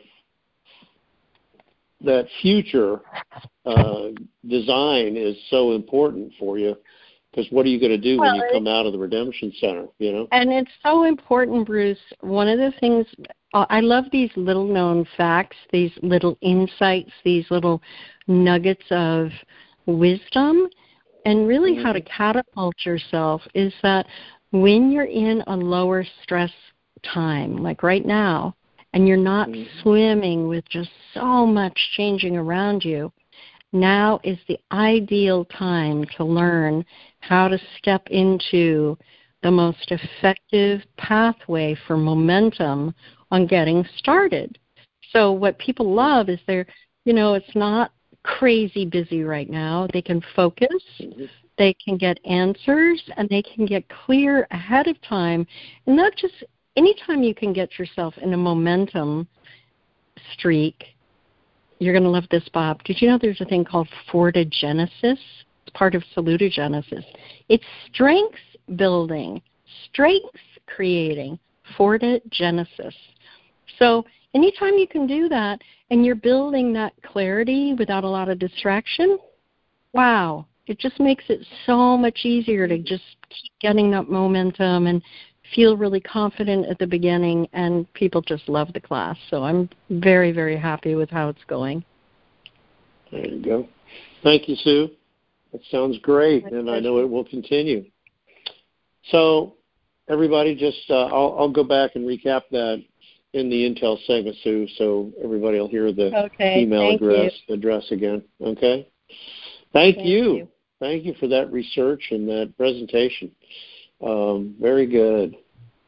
Speaker 1: that future uh, design is so important for you. Because what are you going to do
Speaker 2: well,
Speaker 1: when you come out of the Redemption Center? You know,
Speaker 2: and it's so important, Bruce. One of the things I love these little known facts, these little insights, these little nuggets of wisdom, and really mm-hmm. how to catapult yourself is that when you're in a lower stress time, like right now, and you're not mm-hmm. swimming with just so much changing around you, now is the ideal time to learn how to step into the most effective pathway for momentum on getting started. So what people love is they're, you know, it's not crazy busy right now. They can focus, they can get answers, and they can get clear ahead of time. And not just anytime you can get yourself in a momentum streak. You're going to love this, Bob. Did you know there's a thing called fortigenesis? It's part of salutogenesis. It's strength building, strength creating, fortigenesis. So anytime you can do that and you're building that clarity without a lot of distraction, wow, it just makes it so much easier to just keep getting that momentum and feel really confident at the beginning, and people just love the class. So I'm very, very happy with how it's going.
Speaker 1: There you go. Thank you, Sue. That sounds great, and I know it will continue. So everybody just, uh, I'll, I'll go back and recap that in the Intel segment, Sue, so everybody will hear the
Speaker 2: okay,
Speaker 1: email address you. address again. Okay? Thank, thank you. you. Thank you for that research and that presentation. Um, very good.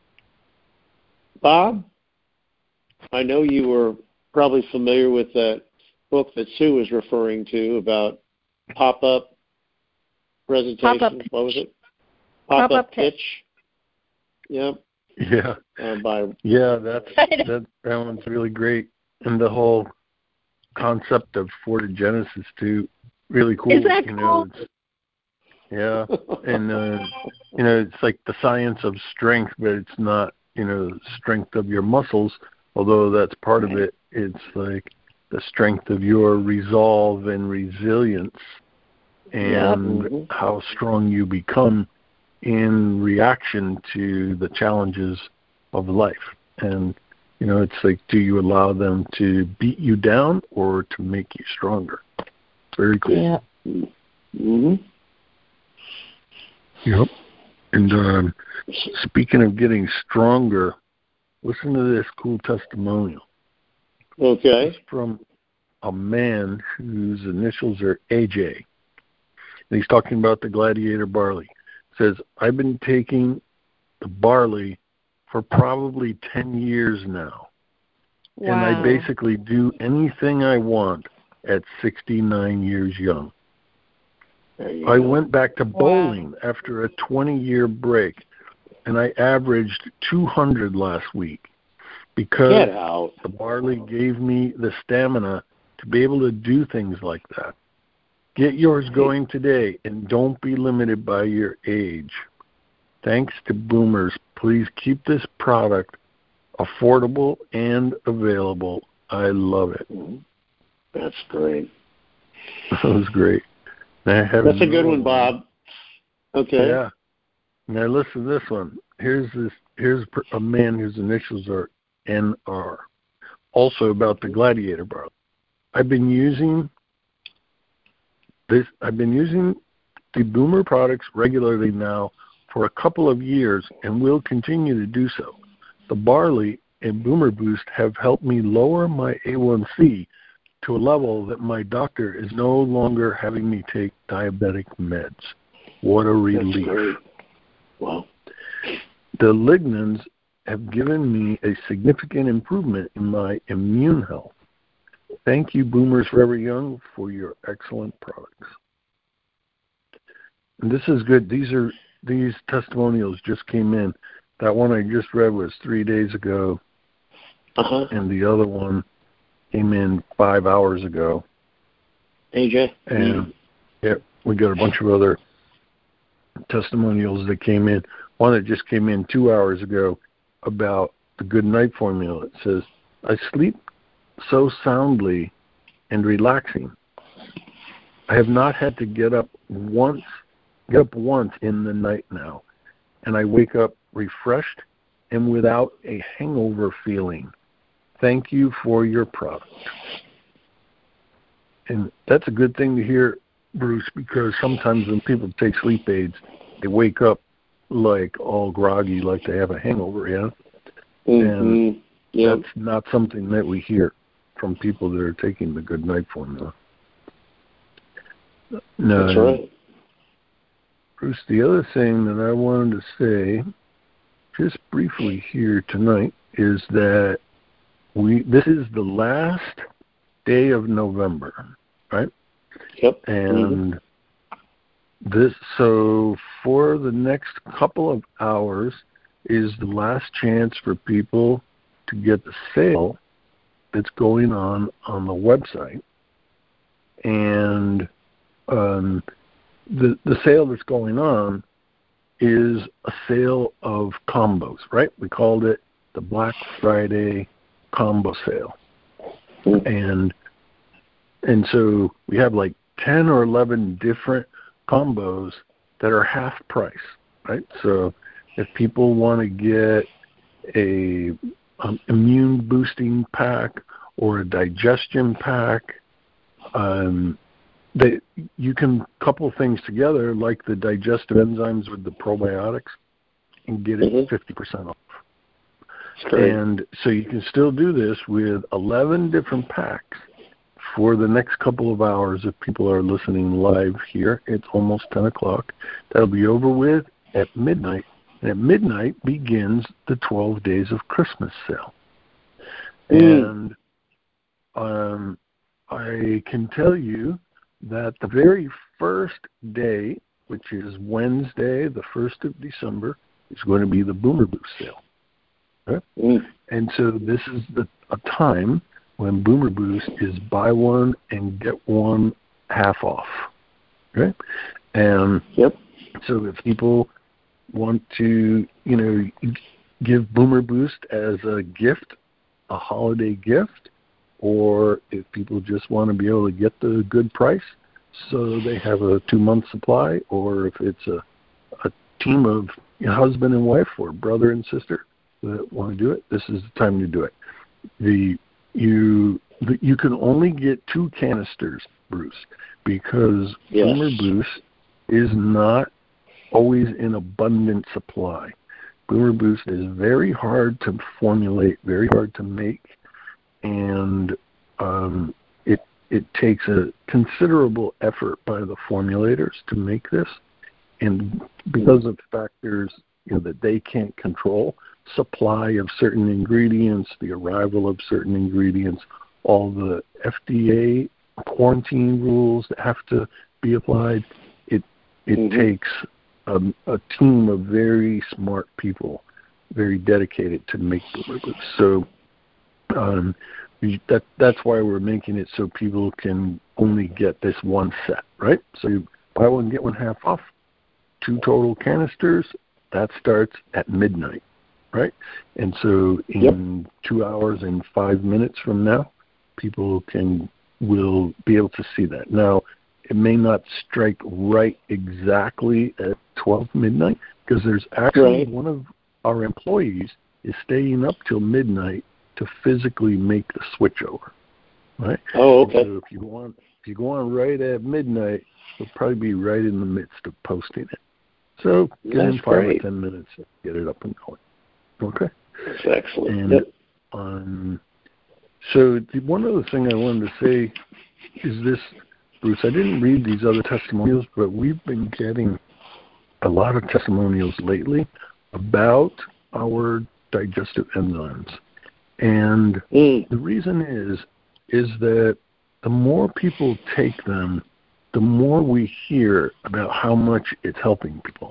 Speaker 1: Bob, I know you were probably familiar with that book that Sue was referring to about pop-up presentation.
Speaker 2: Pop-up
Speaker 1: what was it?
Speaker 2: Pop-up,
Speaker 1: Pop-up pitch.
Speaker 2: pitch.
Speaker 1: Yep.
Speaker 3: Yeah.
Speaker 1: Uh, by
Speaker 3: yeah, that's that. That one's really great, and the whole concept of fortigenesis too, really cool.
Speaker 2: Is that
Speaker 3: you
Speaker 2: cool?
Speaker 3: know, it's, yeah, and uh, you know, it's like the science of strength, but it's not, you know, strength of your muscles, although that's part of it. It's like the strength of your resolve and resilience, and
Speaker 1: yep.
Speaker 3: how strong you become in reaction to the challenges of life. And you know, it's like, do you allow them to beat you down or to make you stronger? Very cool.
Speaker 2: Yeah.
Speaker 1: Mm-hmm.
Speaker 3: Yep. And um, speaking of getting stronger, listen to this cool testimonial.
Speaker 1: Okay.
Speaker 3: It's from a man whose initials are A J. And he's talking about the Gladiator barley. It says, I've been taking the barley for probably ten years now.
Speaker 2: Wow.
Speaker 3: And I basically do anything I want at sixty-nine years young. I
Speaker 1: go.
Speaker 3: went back to bowling
Speaker 2: wow.
Speaker 3: after a twenty-year break, and I averaged two hundred last week because
Speaker 1: Get out.
Speaker 3: the barley gave me the stamina to be able to do things like that. Get yours going today, and don't be limited by your age. Thanks to Boomers. Please keep this product affordable and available. I love it.
Speaker 1: That's great.
Speaker 3: That was great.
Speaker 1: That's a good one, Bob. Okay.
Speaker 3: Yeah. Now listen to this one. Here's this. Here's a man whose initials are N R. Also about the Gladiator barley. I've been using this. I've been using the Boomer products regularly now for a couple of years, and will continue to do so. The barley and Boomer Boost have helped me lower my A one C to a level that my doctor is no longer having me take diabetic meds. What a relief.
Speaker 1: Wow.
Speaker 3: The lignans have given me a significant improvement in my immune health. Thank you, Boomers Forever Young, for your excellent products. And this is good. These are these testimonials just came in. That one I just read was three days ago,
Speaker 1: uh-huh.
Speaker 3: and the other one came in five hours ago.
Speaker 1: A J?
Speaker 3: And
Speaker 1: mm.
Speaker 3: yeah, we got a bunch of other testimonials that came in. One that just came in two hours ago about the Good Night formula. It says, I sleep so soundly and relaxing. I have not had to get up once, get up once in the night now, and I wake up refreshed and without a hangover feeling. Thank you for your product. And that's a good thing to hear, Bruce, because sometimes when people take sleep aids, they wake up like all groggy, like they have a hangover, yeah?
Speaker 1: Mm-hmm.
Speaker 3: And
Speaker 1: yep.
Speaker 3: that's not something that we hear from people that are taking the Good Night formula. No,
Speaker 1: that's right.
Speaker 3: Bruce, the other thing that I wanted to say, just briefly here tonight, is that we this is the last day of November, right?
Speaker 1: Yep.
Speaker 3: And
Speaker 1: mm-hmm.
Speaker 3: this, so for the next couple of hours is the last chance for people to get the sale that's going on on the website. And um, the the sale that's going on is a sale of combos, right? We called it the Black Friday combo sale.
Speaker 1: Mm-hmm.
Speaker 3: And and so we have like ten or eleven different combos that are half price, right? So if people want to get a um, immune boosting pack or a digestion pack, um, they, you can couple things together like the digestive enzymes with the probiotics and get it
Speaker 1: mm-hmm.
Speaker 3: fifty percent off.
Speaker 1: Great.
Speaker 3: And so you can still do this with eleven different packs for the next couple of hours. If people are listening live here, it's almost ten o'clock. That'll be over with at midnight. And at midnight begins the twelve Days of Christmas sale.
Speaker 1: Mm.
Speaker 3: And um, I can tell you that the very first day, which is Wednesday, the first of December, is going to be the Boomer Boost sale. Okay?
Speaker 1: Mm.
Speaker 3: And so this is the, a time when Boomer Boost is buy one and get one half off. Okay? And
Speaker 1: yep.
Speaker 3: so if people want to, you know, give Boomer Boost as a gift, a holiday gift, or if people just want to be able to get the good price so they have a two-month supply, or if it's a, a team of you know, husband and wife or brother and sister that want to do it, this is the time to do it. The you the, you can only get two canisters, Bruce, because
Speaker 1: yes.
Speaker 3: Boomer Boost is not always in abundant supply. Boomer Boost is very hard to formulate, very hard to make, and um, it it takes a considerable effort by the formulators to make this, and because of factors you know, that they can't control, supply of certain ingredients, the arrival of certain ingredients, all the F D A quarantine rules that have to be applied, it it mm-hmm. takes a, a team of very smart people, very dedicated to make Boomer Boost. So um, we, that that's why we're making it so people can only get this one set, right? So you buy one, get one half off, two total canisters. That starts at midnight, right? And so in yep. two hours and five minutes from now, people can will be able to see that. Now, it may not strike right exactly at twelve midnight because there's actually
Speaker 1: right.
Speaker 3: one of our employees is staying up till midnight to physically make the switch over, right?
Speaker 1: Oh, okay.
Speaker 3: So if you go on, if you go on right at midnight, we'll probably be right in the midst of posting it. So get
Speaker 1: That's
Speaker 3: in five
Speaker 1: great.
Speaker 3: or ten minutes and get it up and going. Okay.
Speaker 1: That's excellent.
Speaker 3: And
Speaker 1: yep.
Speaker 3: um, so the one other thing I wanted to say is this, Bruce. I didn't read these other testimonials, but we've been getting a lot of testimonials lately about our digestive enzymes. And
Speaker 1: mm.
Speaker 3: the reason is, is that the more people take them, the more we hear about how much it's helping people.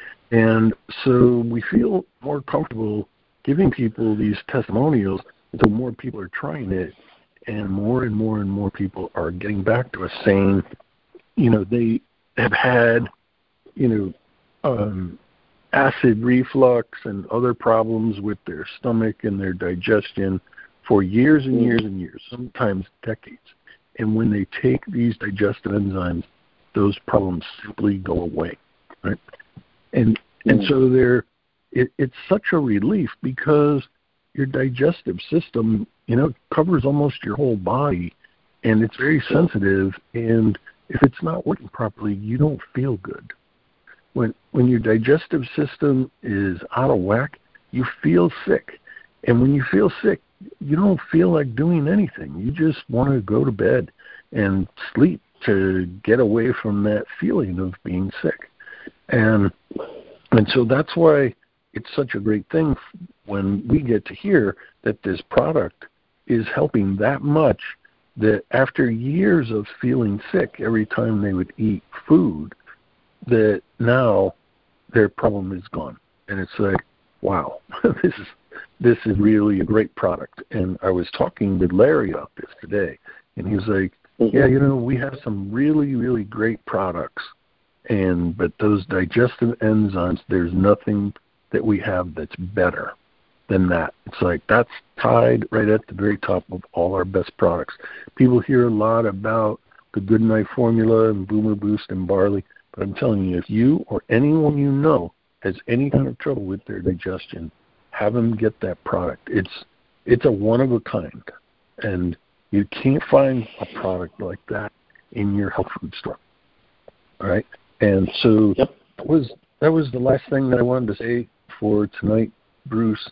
Speaker 3: And so we feel more comfortable giving people these testimonials, and so more people are trying it, and more and more and more people are getting back to us saying, you know, they have had, you know, um, acid reflux and other problems with their stomach and their digestion for years and years and years, sometimes decades. And when they take these digestive enzymes, those problems simply go away, right? And and so they're, it, it's such a relief because your digestive system, you know, covers almost your whole body, and it's very sensitive. And if it's not working properly, you don't feel good. When when your digestive system is out of whack, you feel sick. And when you feel sick, you don't feel like doing anything. You just want to go to bed and sleep to get away from that feeling of being sick. And and so that's why it's such a great thing when we get to hear that this product is helping that much that after years of feeling sick every time they would eat food, that now their problem is gone. And it's like, wow, this is this is really a great product. And I was talking with Larry about this today, and he was like, mm-hmm. yeah, you know, we have some really, really great products, and but those digestive enzymes, there's nothing that we have that's better than that. It's like that's tied right at the very top of all our best products. People hear a lot about the Goodnight formula and Boomer Boost and barley, but I'm telling you, if you or anyone you know has any kind of trouble with their digestion, have them get that product. It's it's a one of a kind, and you can't find a product like that in your health food store. All right, and so
Speaker 1: yep.
Speaker 3: that was that was the last thing that I wanted to say for tonight, Bruce.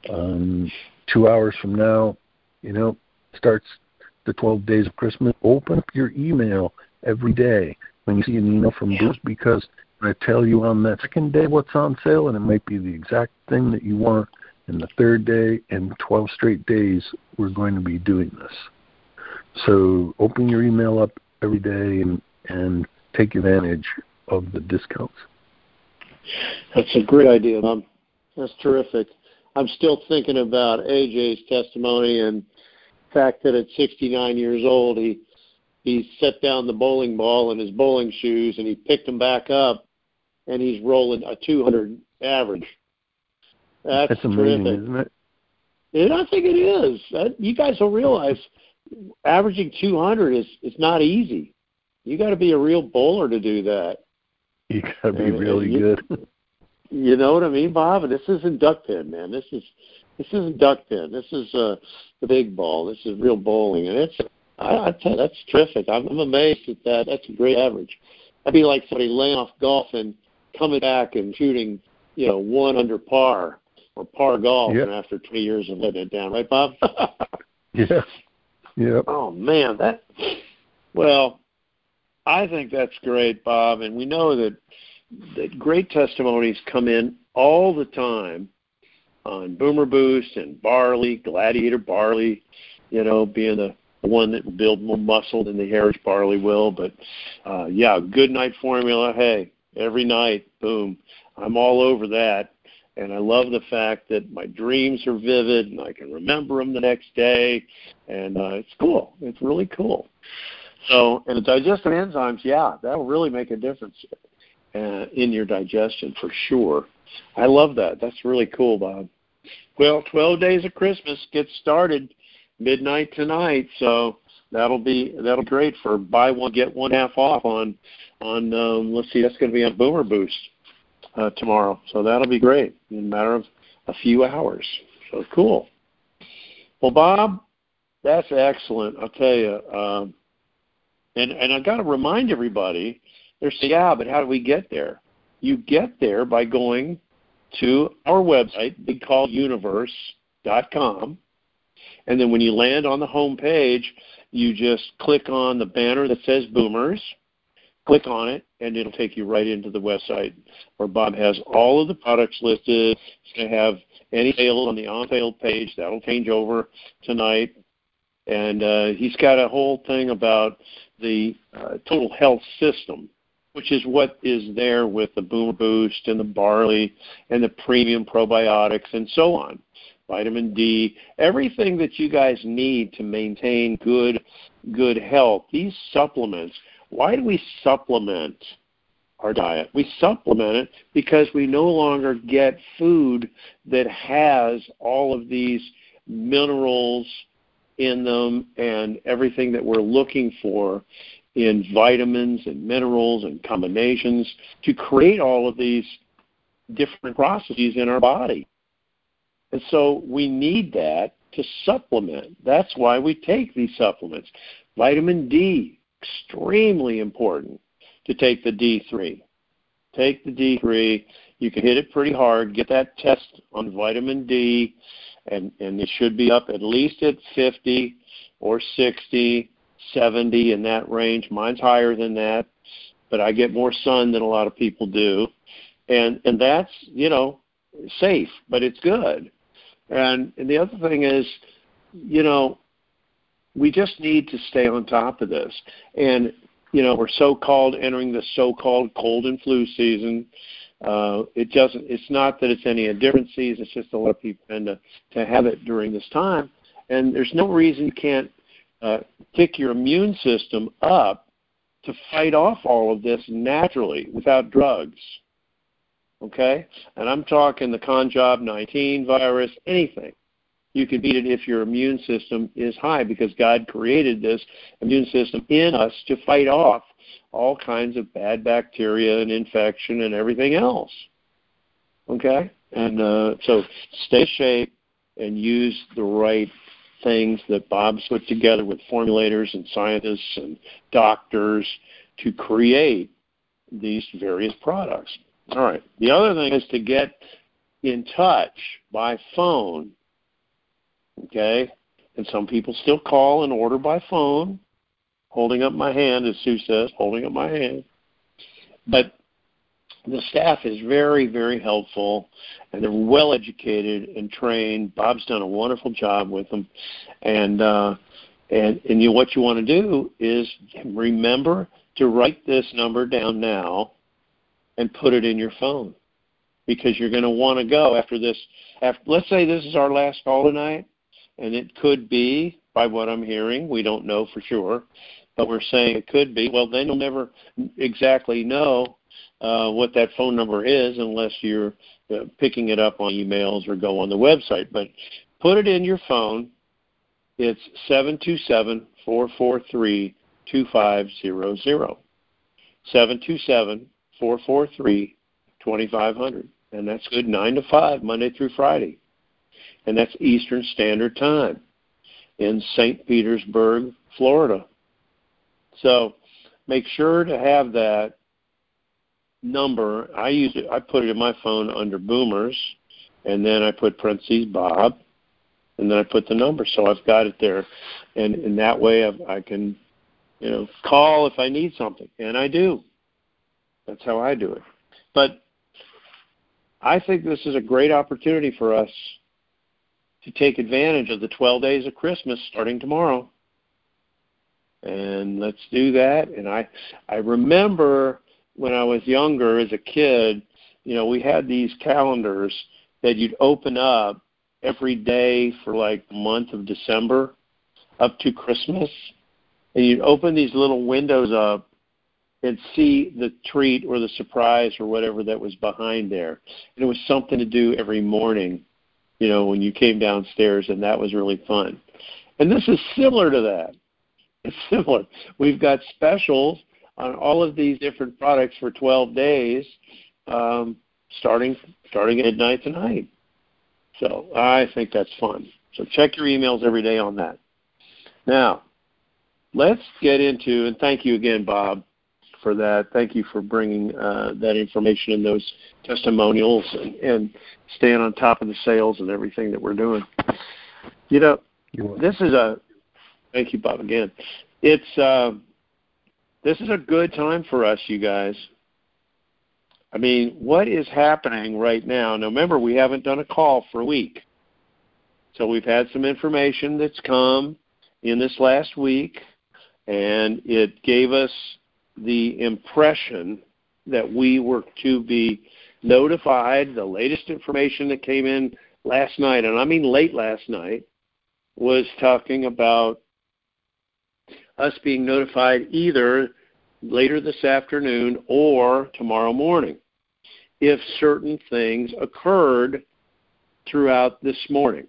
Speaker 3: Um, two hours from now, you know, starts the twelve days of Christmas. Open up your email every day when you see an email from Bruce, because I tell you on that second day what's on sale, and it might be the exact thing that you want. And the third day and twelve straight days, we're going to be doing this. So open your email up every day and, and take advantage of the discounts.
Speaker 1: That's a great idea, Bob. That's terrific. I'm still thinking about A J's testimony and the fact that at sixty-nine years old, he he set down the bowling ball in his bowling shoes and he picked them back up, and he's rolling a two hundred average. That's,
Speaker 3: That's amazing,
Speaker 1: terrific.
Speaker 3: Isn't it?
Speaker 1: And I think it is. That, you guys will realize averaging two hundred is is not easy. You got to be a real bowler to do that.
Speaker 3: You got to be
Speaker 1: and,
Speaker 3: really
Speaker 1: and you,
Speaker 3: good.
Speaker 1: You know what I mean, Bob? This isn't duck pin, man. This is this isn't duck pin. This is uh, the big ball. This is real bowling, and it's I, I tell you, that's terrific. I'm, I'm amazed at that. That's a great average. That'd be like somebody laying off golf and coming back and shooting, you know, one under par or par golf,
Speaker 3: yep.
Speaker 1: and after twenty years of letting it down, right, Bob?
Speaker 3: yeah. Yeah.
Speaker 1: Oh man, that. Well, I think that's great, Bob, and we know that that great testimonies come in all the time on Boomer Boost and barley, Gladiator barley, you know, being the one that will build more muscle than the Heritage barley will. But, uh, yeah, Goodnight formula, hey, every night, boom, I'm all over that. And I love the fact that my dreams are vivid and I can remember them the next day. And uh, it's cool. It's really cool. So, and the digestive enzymes, yeah, that will really make a difference uh, in your digestion for sure. I love that. That's really cool, Bob. Well, twelve days of Christmas gets started midnight tonight, so that'll be that'll be great for buy one get one half off on on um, let's see, that's going to be on Boomer Boost uh, tomorrow. So that'll be great in a matter of a few hours. So cool. Well, Bob, that's excellent. I'll tell you. Um, and and I got to remind everybody. They're saying, yeah, but how do we get there? You get there by going to our website, big call universe dot com. And then when you land on the home page, you just click on the banner that says Boomers. click on it, and it'll take you right into the website where Bob has all of the products listed. It's going to have any sales on the on-sale page. That'll change over tonight. And uh, he's got a whole thing about the uh, total health system, which is what is there with the Boomer Boost and the barley and the premium probiotics and so on. Vitamin D, everything that you guys need to maintain good good health. These supplements, why do we supplement our diet? We supplement it because we no longer get food that has all of these minerals in them and everything that we're looking for in vitamins and minerals and combinations to create all of these different processes in our body. And so we need that to supplement. That's why we take these supplements. Vitamin D, extremely important to take the D three. Take the D three. You can hit it pretty hard. Get that test on vitamin D, and, and it should be up at least at fifty or sixty, seventy, in that range. Mine's higher than that, but I get more sun than a lot of people do. And and that's, you know, safe, but it's good. And, and the other thing is, you know, we just need to stay on top of this. And, you know, we're so-called entering the so-called cold and flu season. Uh, it doesn't. It's not that it's any a different season. It's just a lot of people tend to, to have it during this time. And there's no reason you can't uh, pick your immune system up to fight off all of this naturally without drugs. Okay? And I'm talking the Conjob nineteen virus, anything. You can beat it if your immune system is high because God created this immune system in us to fight off all kinds of bad bacteria and infection and everything else. Okay? And uh, so stay in shape and use the right things that Bob's put together with formulators and scientists and doctors to create these various products. All right. The other thing is to get in touch by phone. Okay? And some people still call and order by phone. Holding up my hand, as Sue says, holding up my hand. But the staff is very, very helpful, and they're well educated and trained. Bob's done a wonderful job with them. And uh, and, and you, what you want to do is remember to write this number down now and put it in your phone, because you're going to want to go after this. After, let's say this is our last call tonight, and it could be, by what I'm hearing, we don't know for sure, but we're saying it could be. Well, then you'll never exactly know uh, what that phone number is unless you're uh, picking it up on emails or go on the website. But put it in your phone. It's seven two seven, four four three, two five zero zero. seven two seven, four four three, two five zero zero. And that's good nine to five, Monday through Friday. And that's Eastern Standard Time in Saint Petersburg, Florida. So make sure to have that number. I use it. I put it in my phone under Boomers, and then I put parentheses Bob, and then I put the number. So I've got it there, and in that way I, I can, you know, call if I need something, and I do. That's how I do it. But I think this is a great opportunity for us to take advantage of the twelve days of Christmas starting tomorrow. And let's do that. And I I remember when I was younger as a kid, you know, we had these calendars that you'd open up every day for like the month of December up to Christmas. And you'd open these little windows up and see the treat or the surprise or whatever that was behind there. And it was something to do every morning, you know, when you came downstairs, and that was really fun. And this is similar to that. It's similar. We've got specials on all of these different products for twelve days, um, starting starting at midnight tonight. So I think that's fun. So check your emails every day on that. Now, let's get into, and thank you again, Bob, for that. Thank you for bringing uh, that information and those testimonials and, and staying on top of the sales and everything that we're doing. You know, this is a, thank you, Bob, again. It's, uh, this is a good time for us, you guys. I mean, what is happening right now? Now, remember, we haven't done a call for a week. So we've had some information that's come in this last week, and it gave us the impression that we were to be notified. The latest information that came in last night, and I mean late last night, was talking about us being notified either later this afternoon or tomorrow morning if certain things occurred throughout this morning,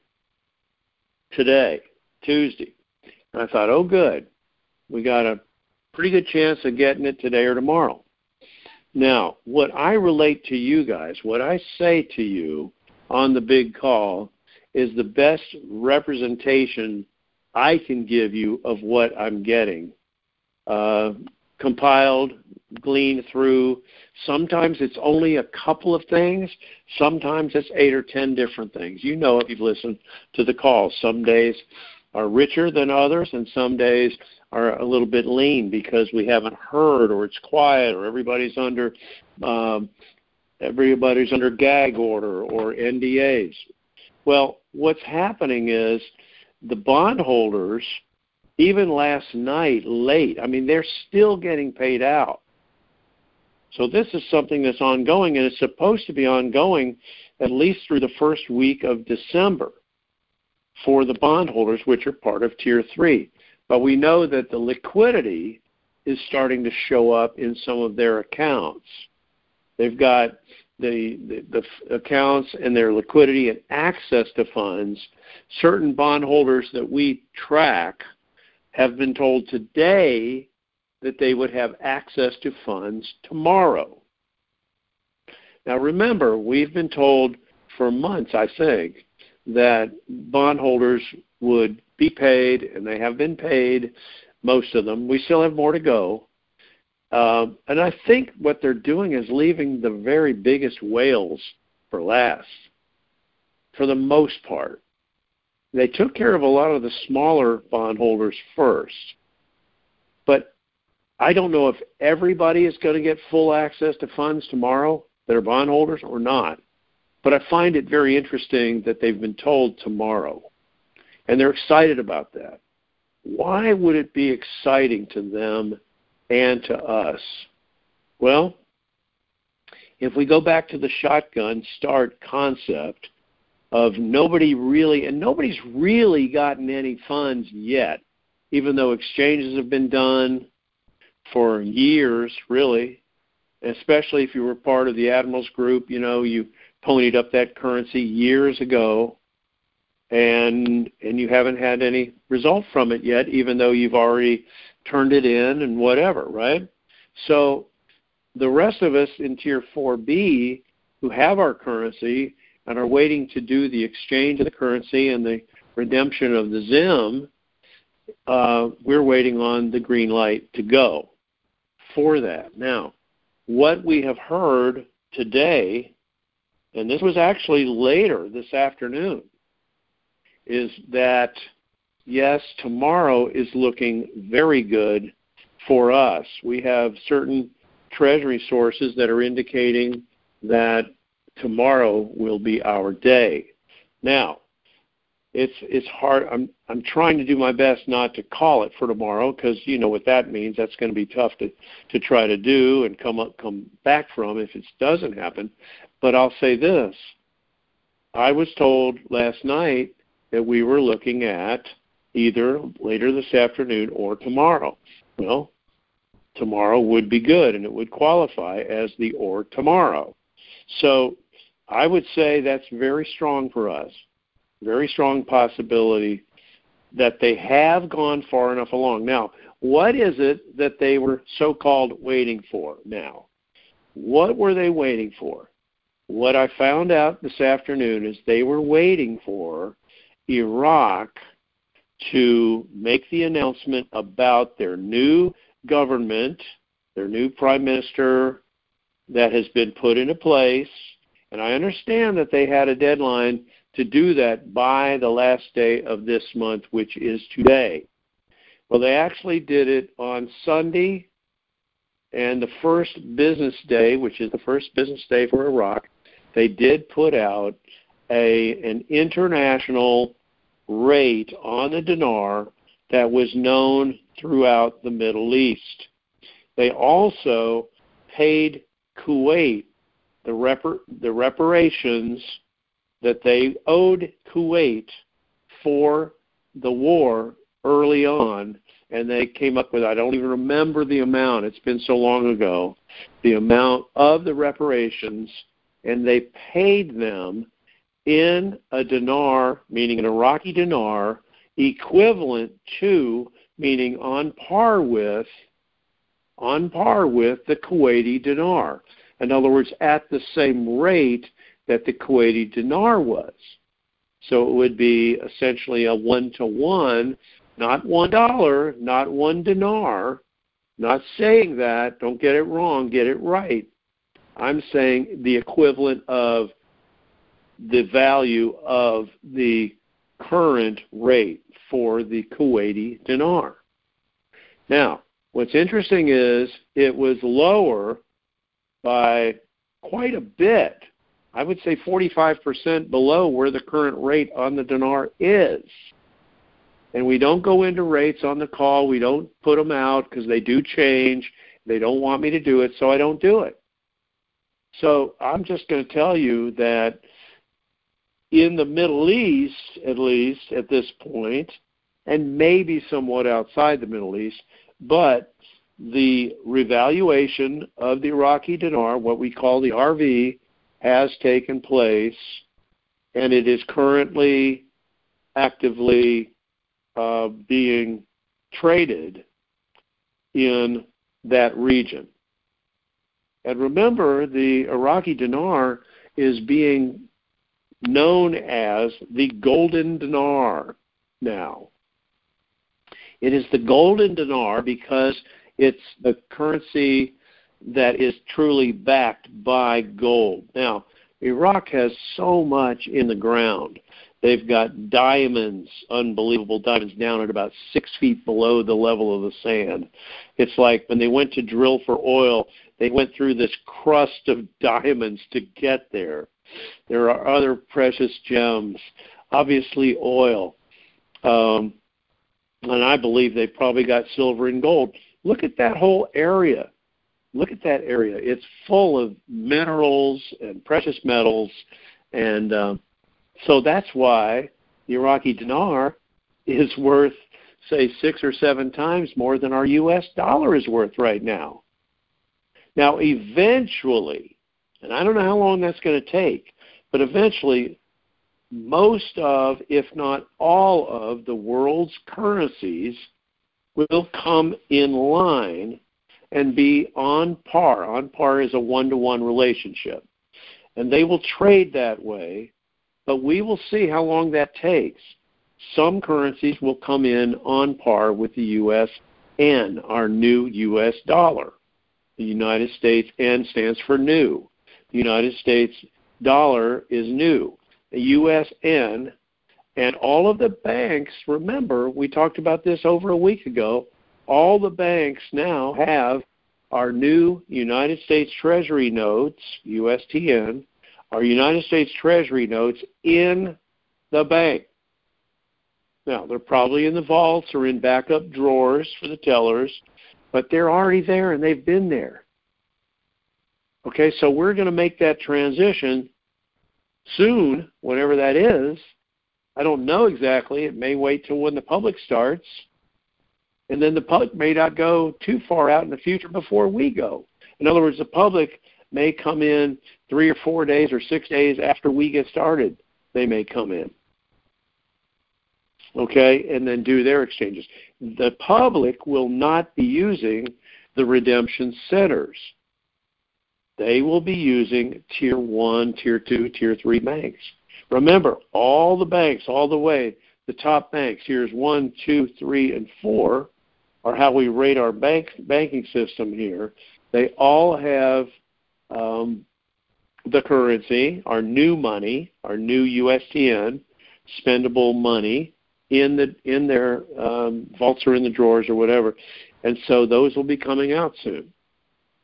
Speaker 1: today, Tuesday. And I thought, oh, good. We got a pretty good chance of getting it today or tomorrow. Now, what I relate to you guys, what I say to you on the big call is the best representation I can give you of what I'm getting. Uh, compiled, gleaned through. Sometimes it's only a couple of things. Sometimes it's eight or ten different things. You know if you've listened to the call. Some days are richer than others, and some days are a little bit lean because we haven't heard, or it's quiet, or everybody's under um, everybody's under gag order or N D As. Well, what's happening is the bondholders, even last night, late, I mean, they're still getting paid out. So this is something that's ongoing, and it's supposed to be ongoing at least through the first week of December for the bondholders, which are part of Tier three. But we know that the liquidity is starting to show up in some of their accounts. They've got the, the, the accounts and their liquidity and access to funds. Certain bondholders that we track have been told today that they would have access to funds tomorrow. Now remember, we've been told for months, I think, that bondholders would be paid, and they have been paid, most of them. We still have more to go. Uh, and I think what they're doing is leaving the very biggest whales for last, for the most part. They took care of a lot of the smaller bondholders first. But I don't know if everybody is going to get full access to funds tomorrow that are bondholders or not. But I find it very interesting that they've been told tomorrow. And they're excited about that. Why would it be exciting to them and to us? Well, if we go back to the shotgun start concept of nobody really, and nobody's really gotten any funds yet, even though exchanges have been done for years, really, especially if you were part of the Admirals Group. You know, you ponied up that currency years ago, and and you haven't had any result from it yet, even though you've already turned it in and whatever, right? So the rest of us in Tier four B who have our currency and are waiting to do the exchange of the currency and the redemption of the Z I M, uh, we're waiting on the green light to go for that. Now, what we have heard today, and this was actually later this afternoon, is that, yes, tomorrow is looking very good for us. We have certain Treasury sources that are indicating that tomorrow will be our day. Now, it's it's hard. I'm I'm trying to do my best not to call it for tomorrow, because you know what that means. That's going to be tough to, to try to do and come up, come back from if it doesn't happen. But I'll say this. I was told last night that we were looking at either later this afternoon or tomorrow. Well, tomorrow would be good, and it would qualify as the or tomorrow. So I would say that's very strong for us, very strong possibility that they have gone far enough along. Now, what is it that they were so-called waiting for now? What were they waiting for? What I found out this afternoon is they were waiting for Iraq to make the announcement about their new government, their new prime minister that has been put into place. And I understand that they had a deadline to do that by the last day of this month, which is today. Well, they actually did it on Sunday, And the first business day, which is the first business day for Iraq, they did put out a an international rate on the dinar that was known throughout the Middle East. They also paid Kuwait the repar- the reparations that they owed Kuwait for the war early on, and they came up with, I don't even remember the amount, it's been so long ago, the amount of the reparations, and they paid them in a dinar, meaning an Iraqi dinar, equivalent to, meaning on par with, on par with the Kuwaiti dinar. In other words, at the same rate that the Kuwaiti dinar was. So it would be essentially a one-to-one, not one dollar, not one dinar. Not saying that, don't get it wrong, get it right. I'm saying the equivalent of the value of the current rate for the Kuwaiti dinar. Now, what's interesting is it was lower by quite a bit. I would say forty-five percent below where the current rate on the dinar is. And we don't go into rates on the call. We don't put them out because they do change. They don't want me to do it, so I don't do it. So I'm just going to tell you that in the Middle East, at least at this point, and maybe somewhat outside the Middle East, but the revaluation of the Iraqi dinar, what we call the R V, has taken place, and it is currently actively uh, being traded in that region. And remember, the Iraqi dinar is being known as the golden dinar now. It is the golden dinar because it's the currency that is truly backed by gold. Now, Iraq has so much in the ground. They've got diamonds, unbelievable diamonds, down at about six feet below the level of the sand. It's like when they went to drill for oil, they went through this crust of diamonds to get there. There are other precious gems, obviously oil. Um, and I believe they've probably got silver and gold. Look at that whole area. Look at that area. It's full of minerals and precious metals. And um, so that's why the Iraqi dinar is worth, say, six or seven times more than our U S dollar is worth right now. Now, eventually, and I don't know how long that's going to take, but eventually most of, if not all of, the world's currencies will come in line and be on par. On par is a one-to-one relationship. And they will trade that way, but we will see how long that takes. Some currencies will come in on par with the U S N, our new U S dollar. The United States N stands for new. The United States dollar is new. The U S N and all of the banks, remember, we talked about this over a week ago, all the banks now have our new United States Treasury notes, U S T N, our United States Treasury notes in the bank. Now, they're probably in the vaults or in backup drawers for the tellers, but they're already there and they've been there. Okay, so we're going to make that transition soon, whenever that is. I don't know exactly. It may wait till when the public starts. And then the public may not go too far out in the future before we go. In other words, the public may come in three or four days or six days after we get started. They may come in. Okay, and then do their exchanges. The public will not be using the redemption centers. They will be using tier one, tier two, tier three banks. Remember, all the banks, all the way, the top banks, tiers one, two, three, and four, are how we rate our bank banking system here. They all have um, the currency, our new money, our new U S T N, spendable money, in the in their um, vaults or in the drawers or whatever. And so those will be coming out soon.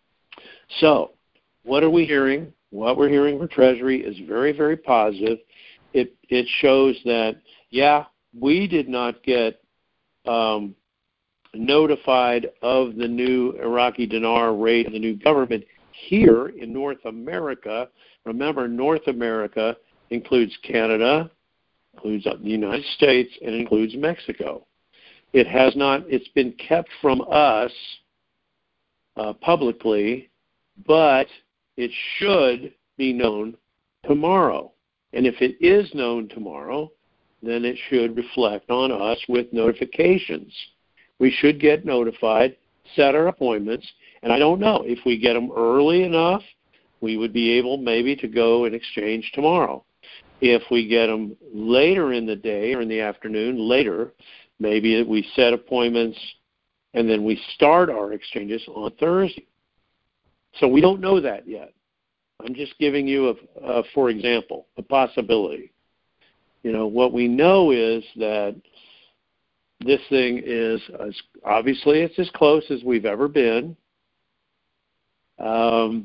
Speaker 1: So what are we hearing? What we're hearing from Treasury is very, very positive. It it shows that, yeah, we did not get um, notified of the new Iraqi dinar rate and the new government here in North America. Remember, North America includes Canada, includes the United States, and includes Mexico. It has not, it's been kept from us uh, publicly, but it should be known tomorrow. And if it is known tomorrow, then it should reflect on us with notifications. We should get notified, set our appointments, and I don't know, if we get them early enough, we would be able maybe to go and exchange tomorrow. If we get them later in the day or in the afternoon, later, maybe we set appointments and then we start our exchanges on Thursday. So we don't know that yet. I'm just giving you, a, a, for example, a possibility. You know, what we know is that this thing is, as, obviously it's as close as we've ever been. Um,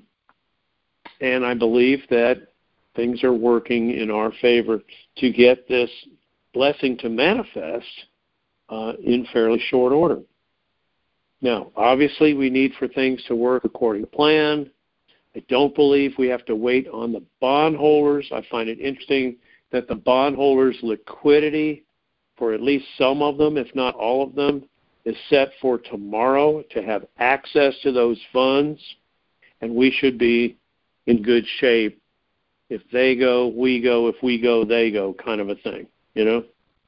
Speaker 1: and I believe that things are working in our favor to get this blessing to manifest uh, in fairly short order. Now, obviously, we need for things to work according to plan. I don't believe we have to wait on the bondholders. I find it interesting that the bondholders' liquidity for at least some of them, if not all of them, is set for tomorrow to have access to those funds, and we should be in good shape. If they go, we go. If we go, they go, kind of a thing, you know?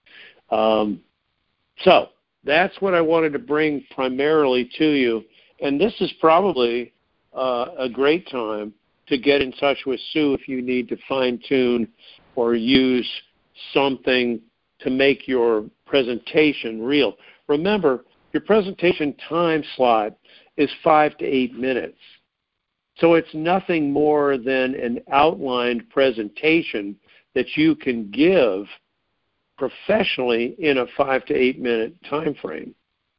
Speaker 1: Um, so that's what I wanted to bring primarily to you. And this is probably uh, a great time to get in touch with Sue if you need to fine-tune or use something to make your presentation real. Remember, your presentation time slot is five to eight minutes. So it's nothing more than an outlined presentation that you can give professionally in a five to eight minute time frame.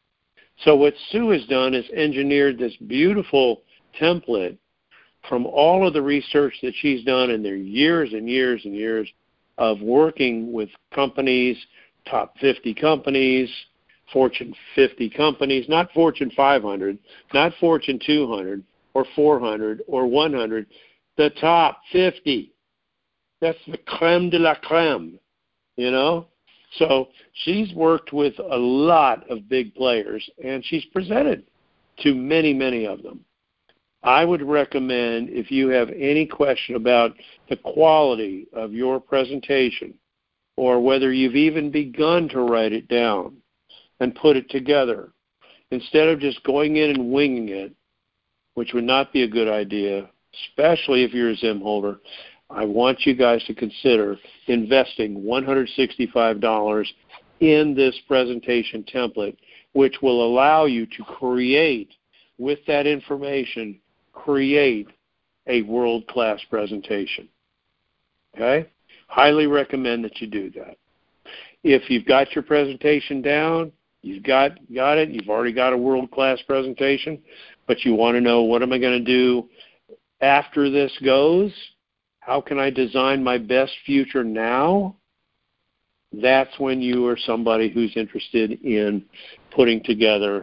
Speaker 1: So what Sue has done is engineered this beautiful template from all of the research that she's done in their years and years and years of working with companies, top fifty companies, Fortune fifty companies, not Fortune five hundred, not Fortune two hundred or four hundred or one hundred, the top fifty. That's the creme de la creme, you know? So she's worked with a lot of big players, and she's presented to many, many of them. I would recommend, if you have any question about the quality of your presentation or whether you've even begun to write it down and put it together, instead of just going in and winging it, which would not be a good idea, especially if you're a Zim holder, I want you guys to consider investing one hundred sixty-five dollars in this presentation template, which will allow you to create, with that information, create a world-class presentation. Okay? Highly recommend that you do that. If you've got your presentation down, you've got, got it, you've already got a world-class presentation, but you want to know, what am I going to do after this goes? How can I design my best future now? That's when you are somebody who's interested in putting together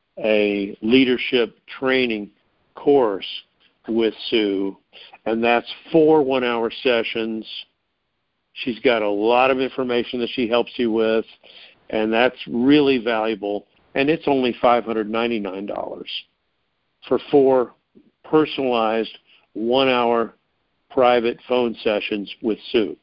Speaker 1: a leadership training course with Sue, and that's four one-hour sessions. She's got a lot of information that she helps you with, and that's really valuable, and it's only five hundred ninety-nine dollars for four personalized one-hour private phone sessions with Sue.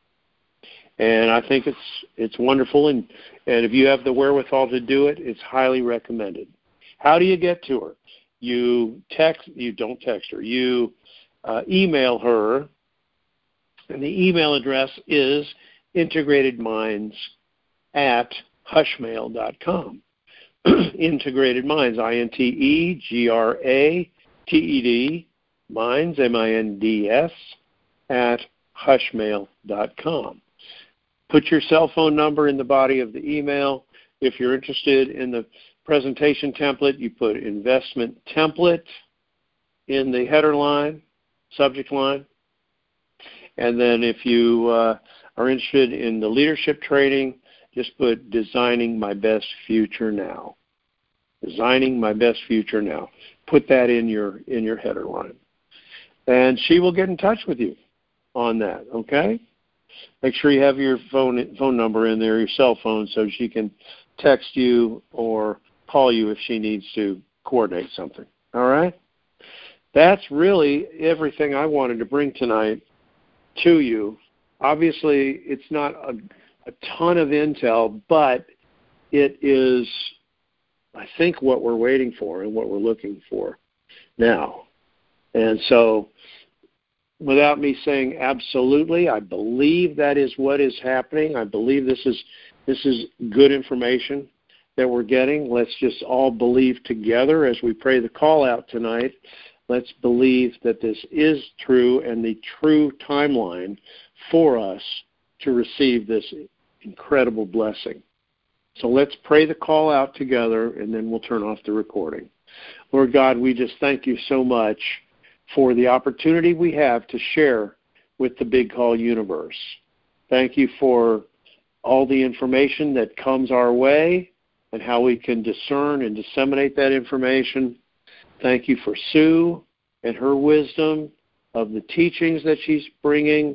Speaker 1: And I think it's it's wonderful, and, and if you have the wherewithal to do it, it's highly recommended. How do you get to her? You text, you don't text her, you uh, email her, and the email address is integrated minds at hushmail dot com. Integrated Minds, I N T E G R A T E D, Minds, M I N D S, at hushmail dot com. Put your cell phone number in the body of the email. If you're interested in the presentation template, you put investment template, in the header line, subject line. And then if you uh, are interested in the leadership training, just put Designing My Best Future Now. Designing My Best Future Now. Put that in your in your header line. And she will get in touch with you on that, okay? Make sure you have your phone phone number in there, your cell phone, so she can text you or call you if she needs to coordinate something. All right? That's really everything I wanted to bring tonight to you. Obviously, it's not a, a ton of intel, but it is, I think, what we're waiting for and what we're looking for now. And so, without me saying absolutely, I believe that is what is happening. I believe this is this is good information that we're getting. Let's just all believe together as we pray the call out tonight. Let's believe that this is true and the true timeline for us to receive this incredible blessing. So let's pray the call out together, and then we'll turn off the recording. Lord God, we just thank you so much for the opportunity we have to share with the Big Call universe. Thank you for all the information that comes our way and how we can discern and disseminate that information. Thank you for Sue and her wisdom of the teachings that she's bringing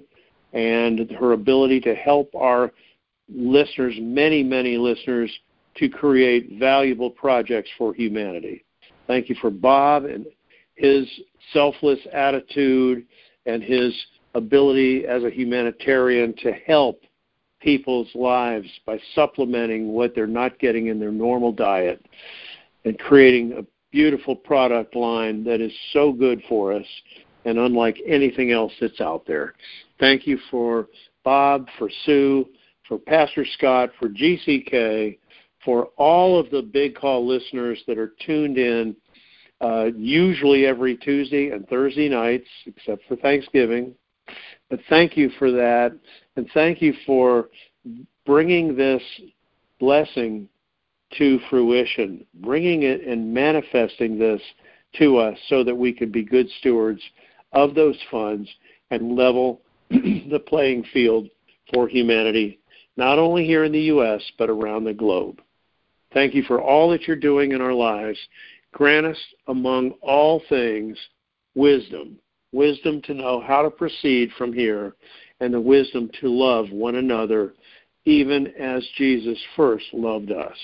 Speaker 1: and her ability to help our listeners, many, many listeners, to create valuable projects for humanity. Thank you for Bob and his selfless attitude and his ability as a humanitarian to help people's lives by supplementing what they're not getting in their normal diet and creating a beautiful product line that is so good for us and unlike anything else that's out there. Thank you for Bob, for Sue, for Pastor Scott, for G C K, for all of the Big Call listeners that are tuned in uh, usually every Tuesday and Thursday nights, except for Thanksgiving. But thank you for that, and thank you for bringing this blessing to fruition, bringing it and manifesting this to us so that we can be good stewards of those funds and level the playing field for humanity, not only here in the U S, but around the globe. Thank you for all that you're doing in our lives. Grant us, among all things, wisdom, wisdom to know how to proceed from here, and the wisdom to love one another, even as Jesus first loved us.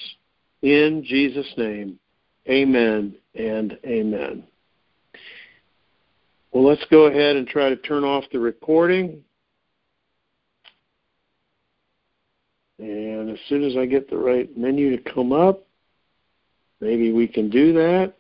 Speaker 1: In Jesus' name, amen and amen. Well, let's go ahead and try to turn off the recording. And as soon as I get the right menu to come up, maybe we can do that.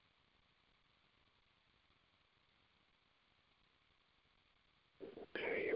Speaker 1: Okay,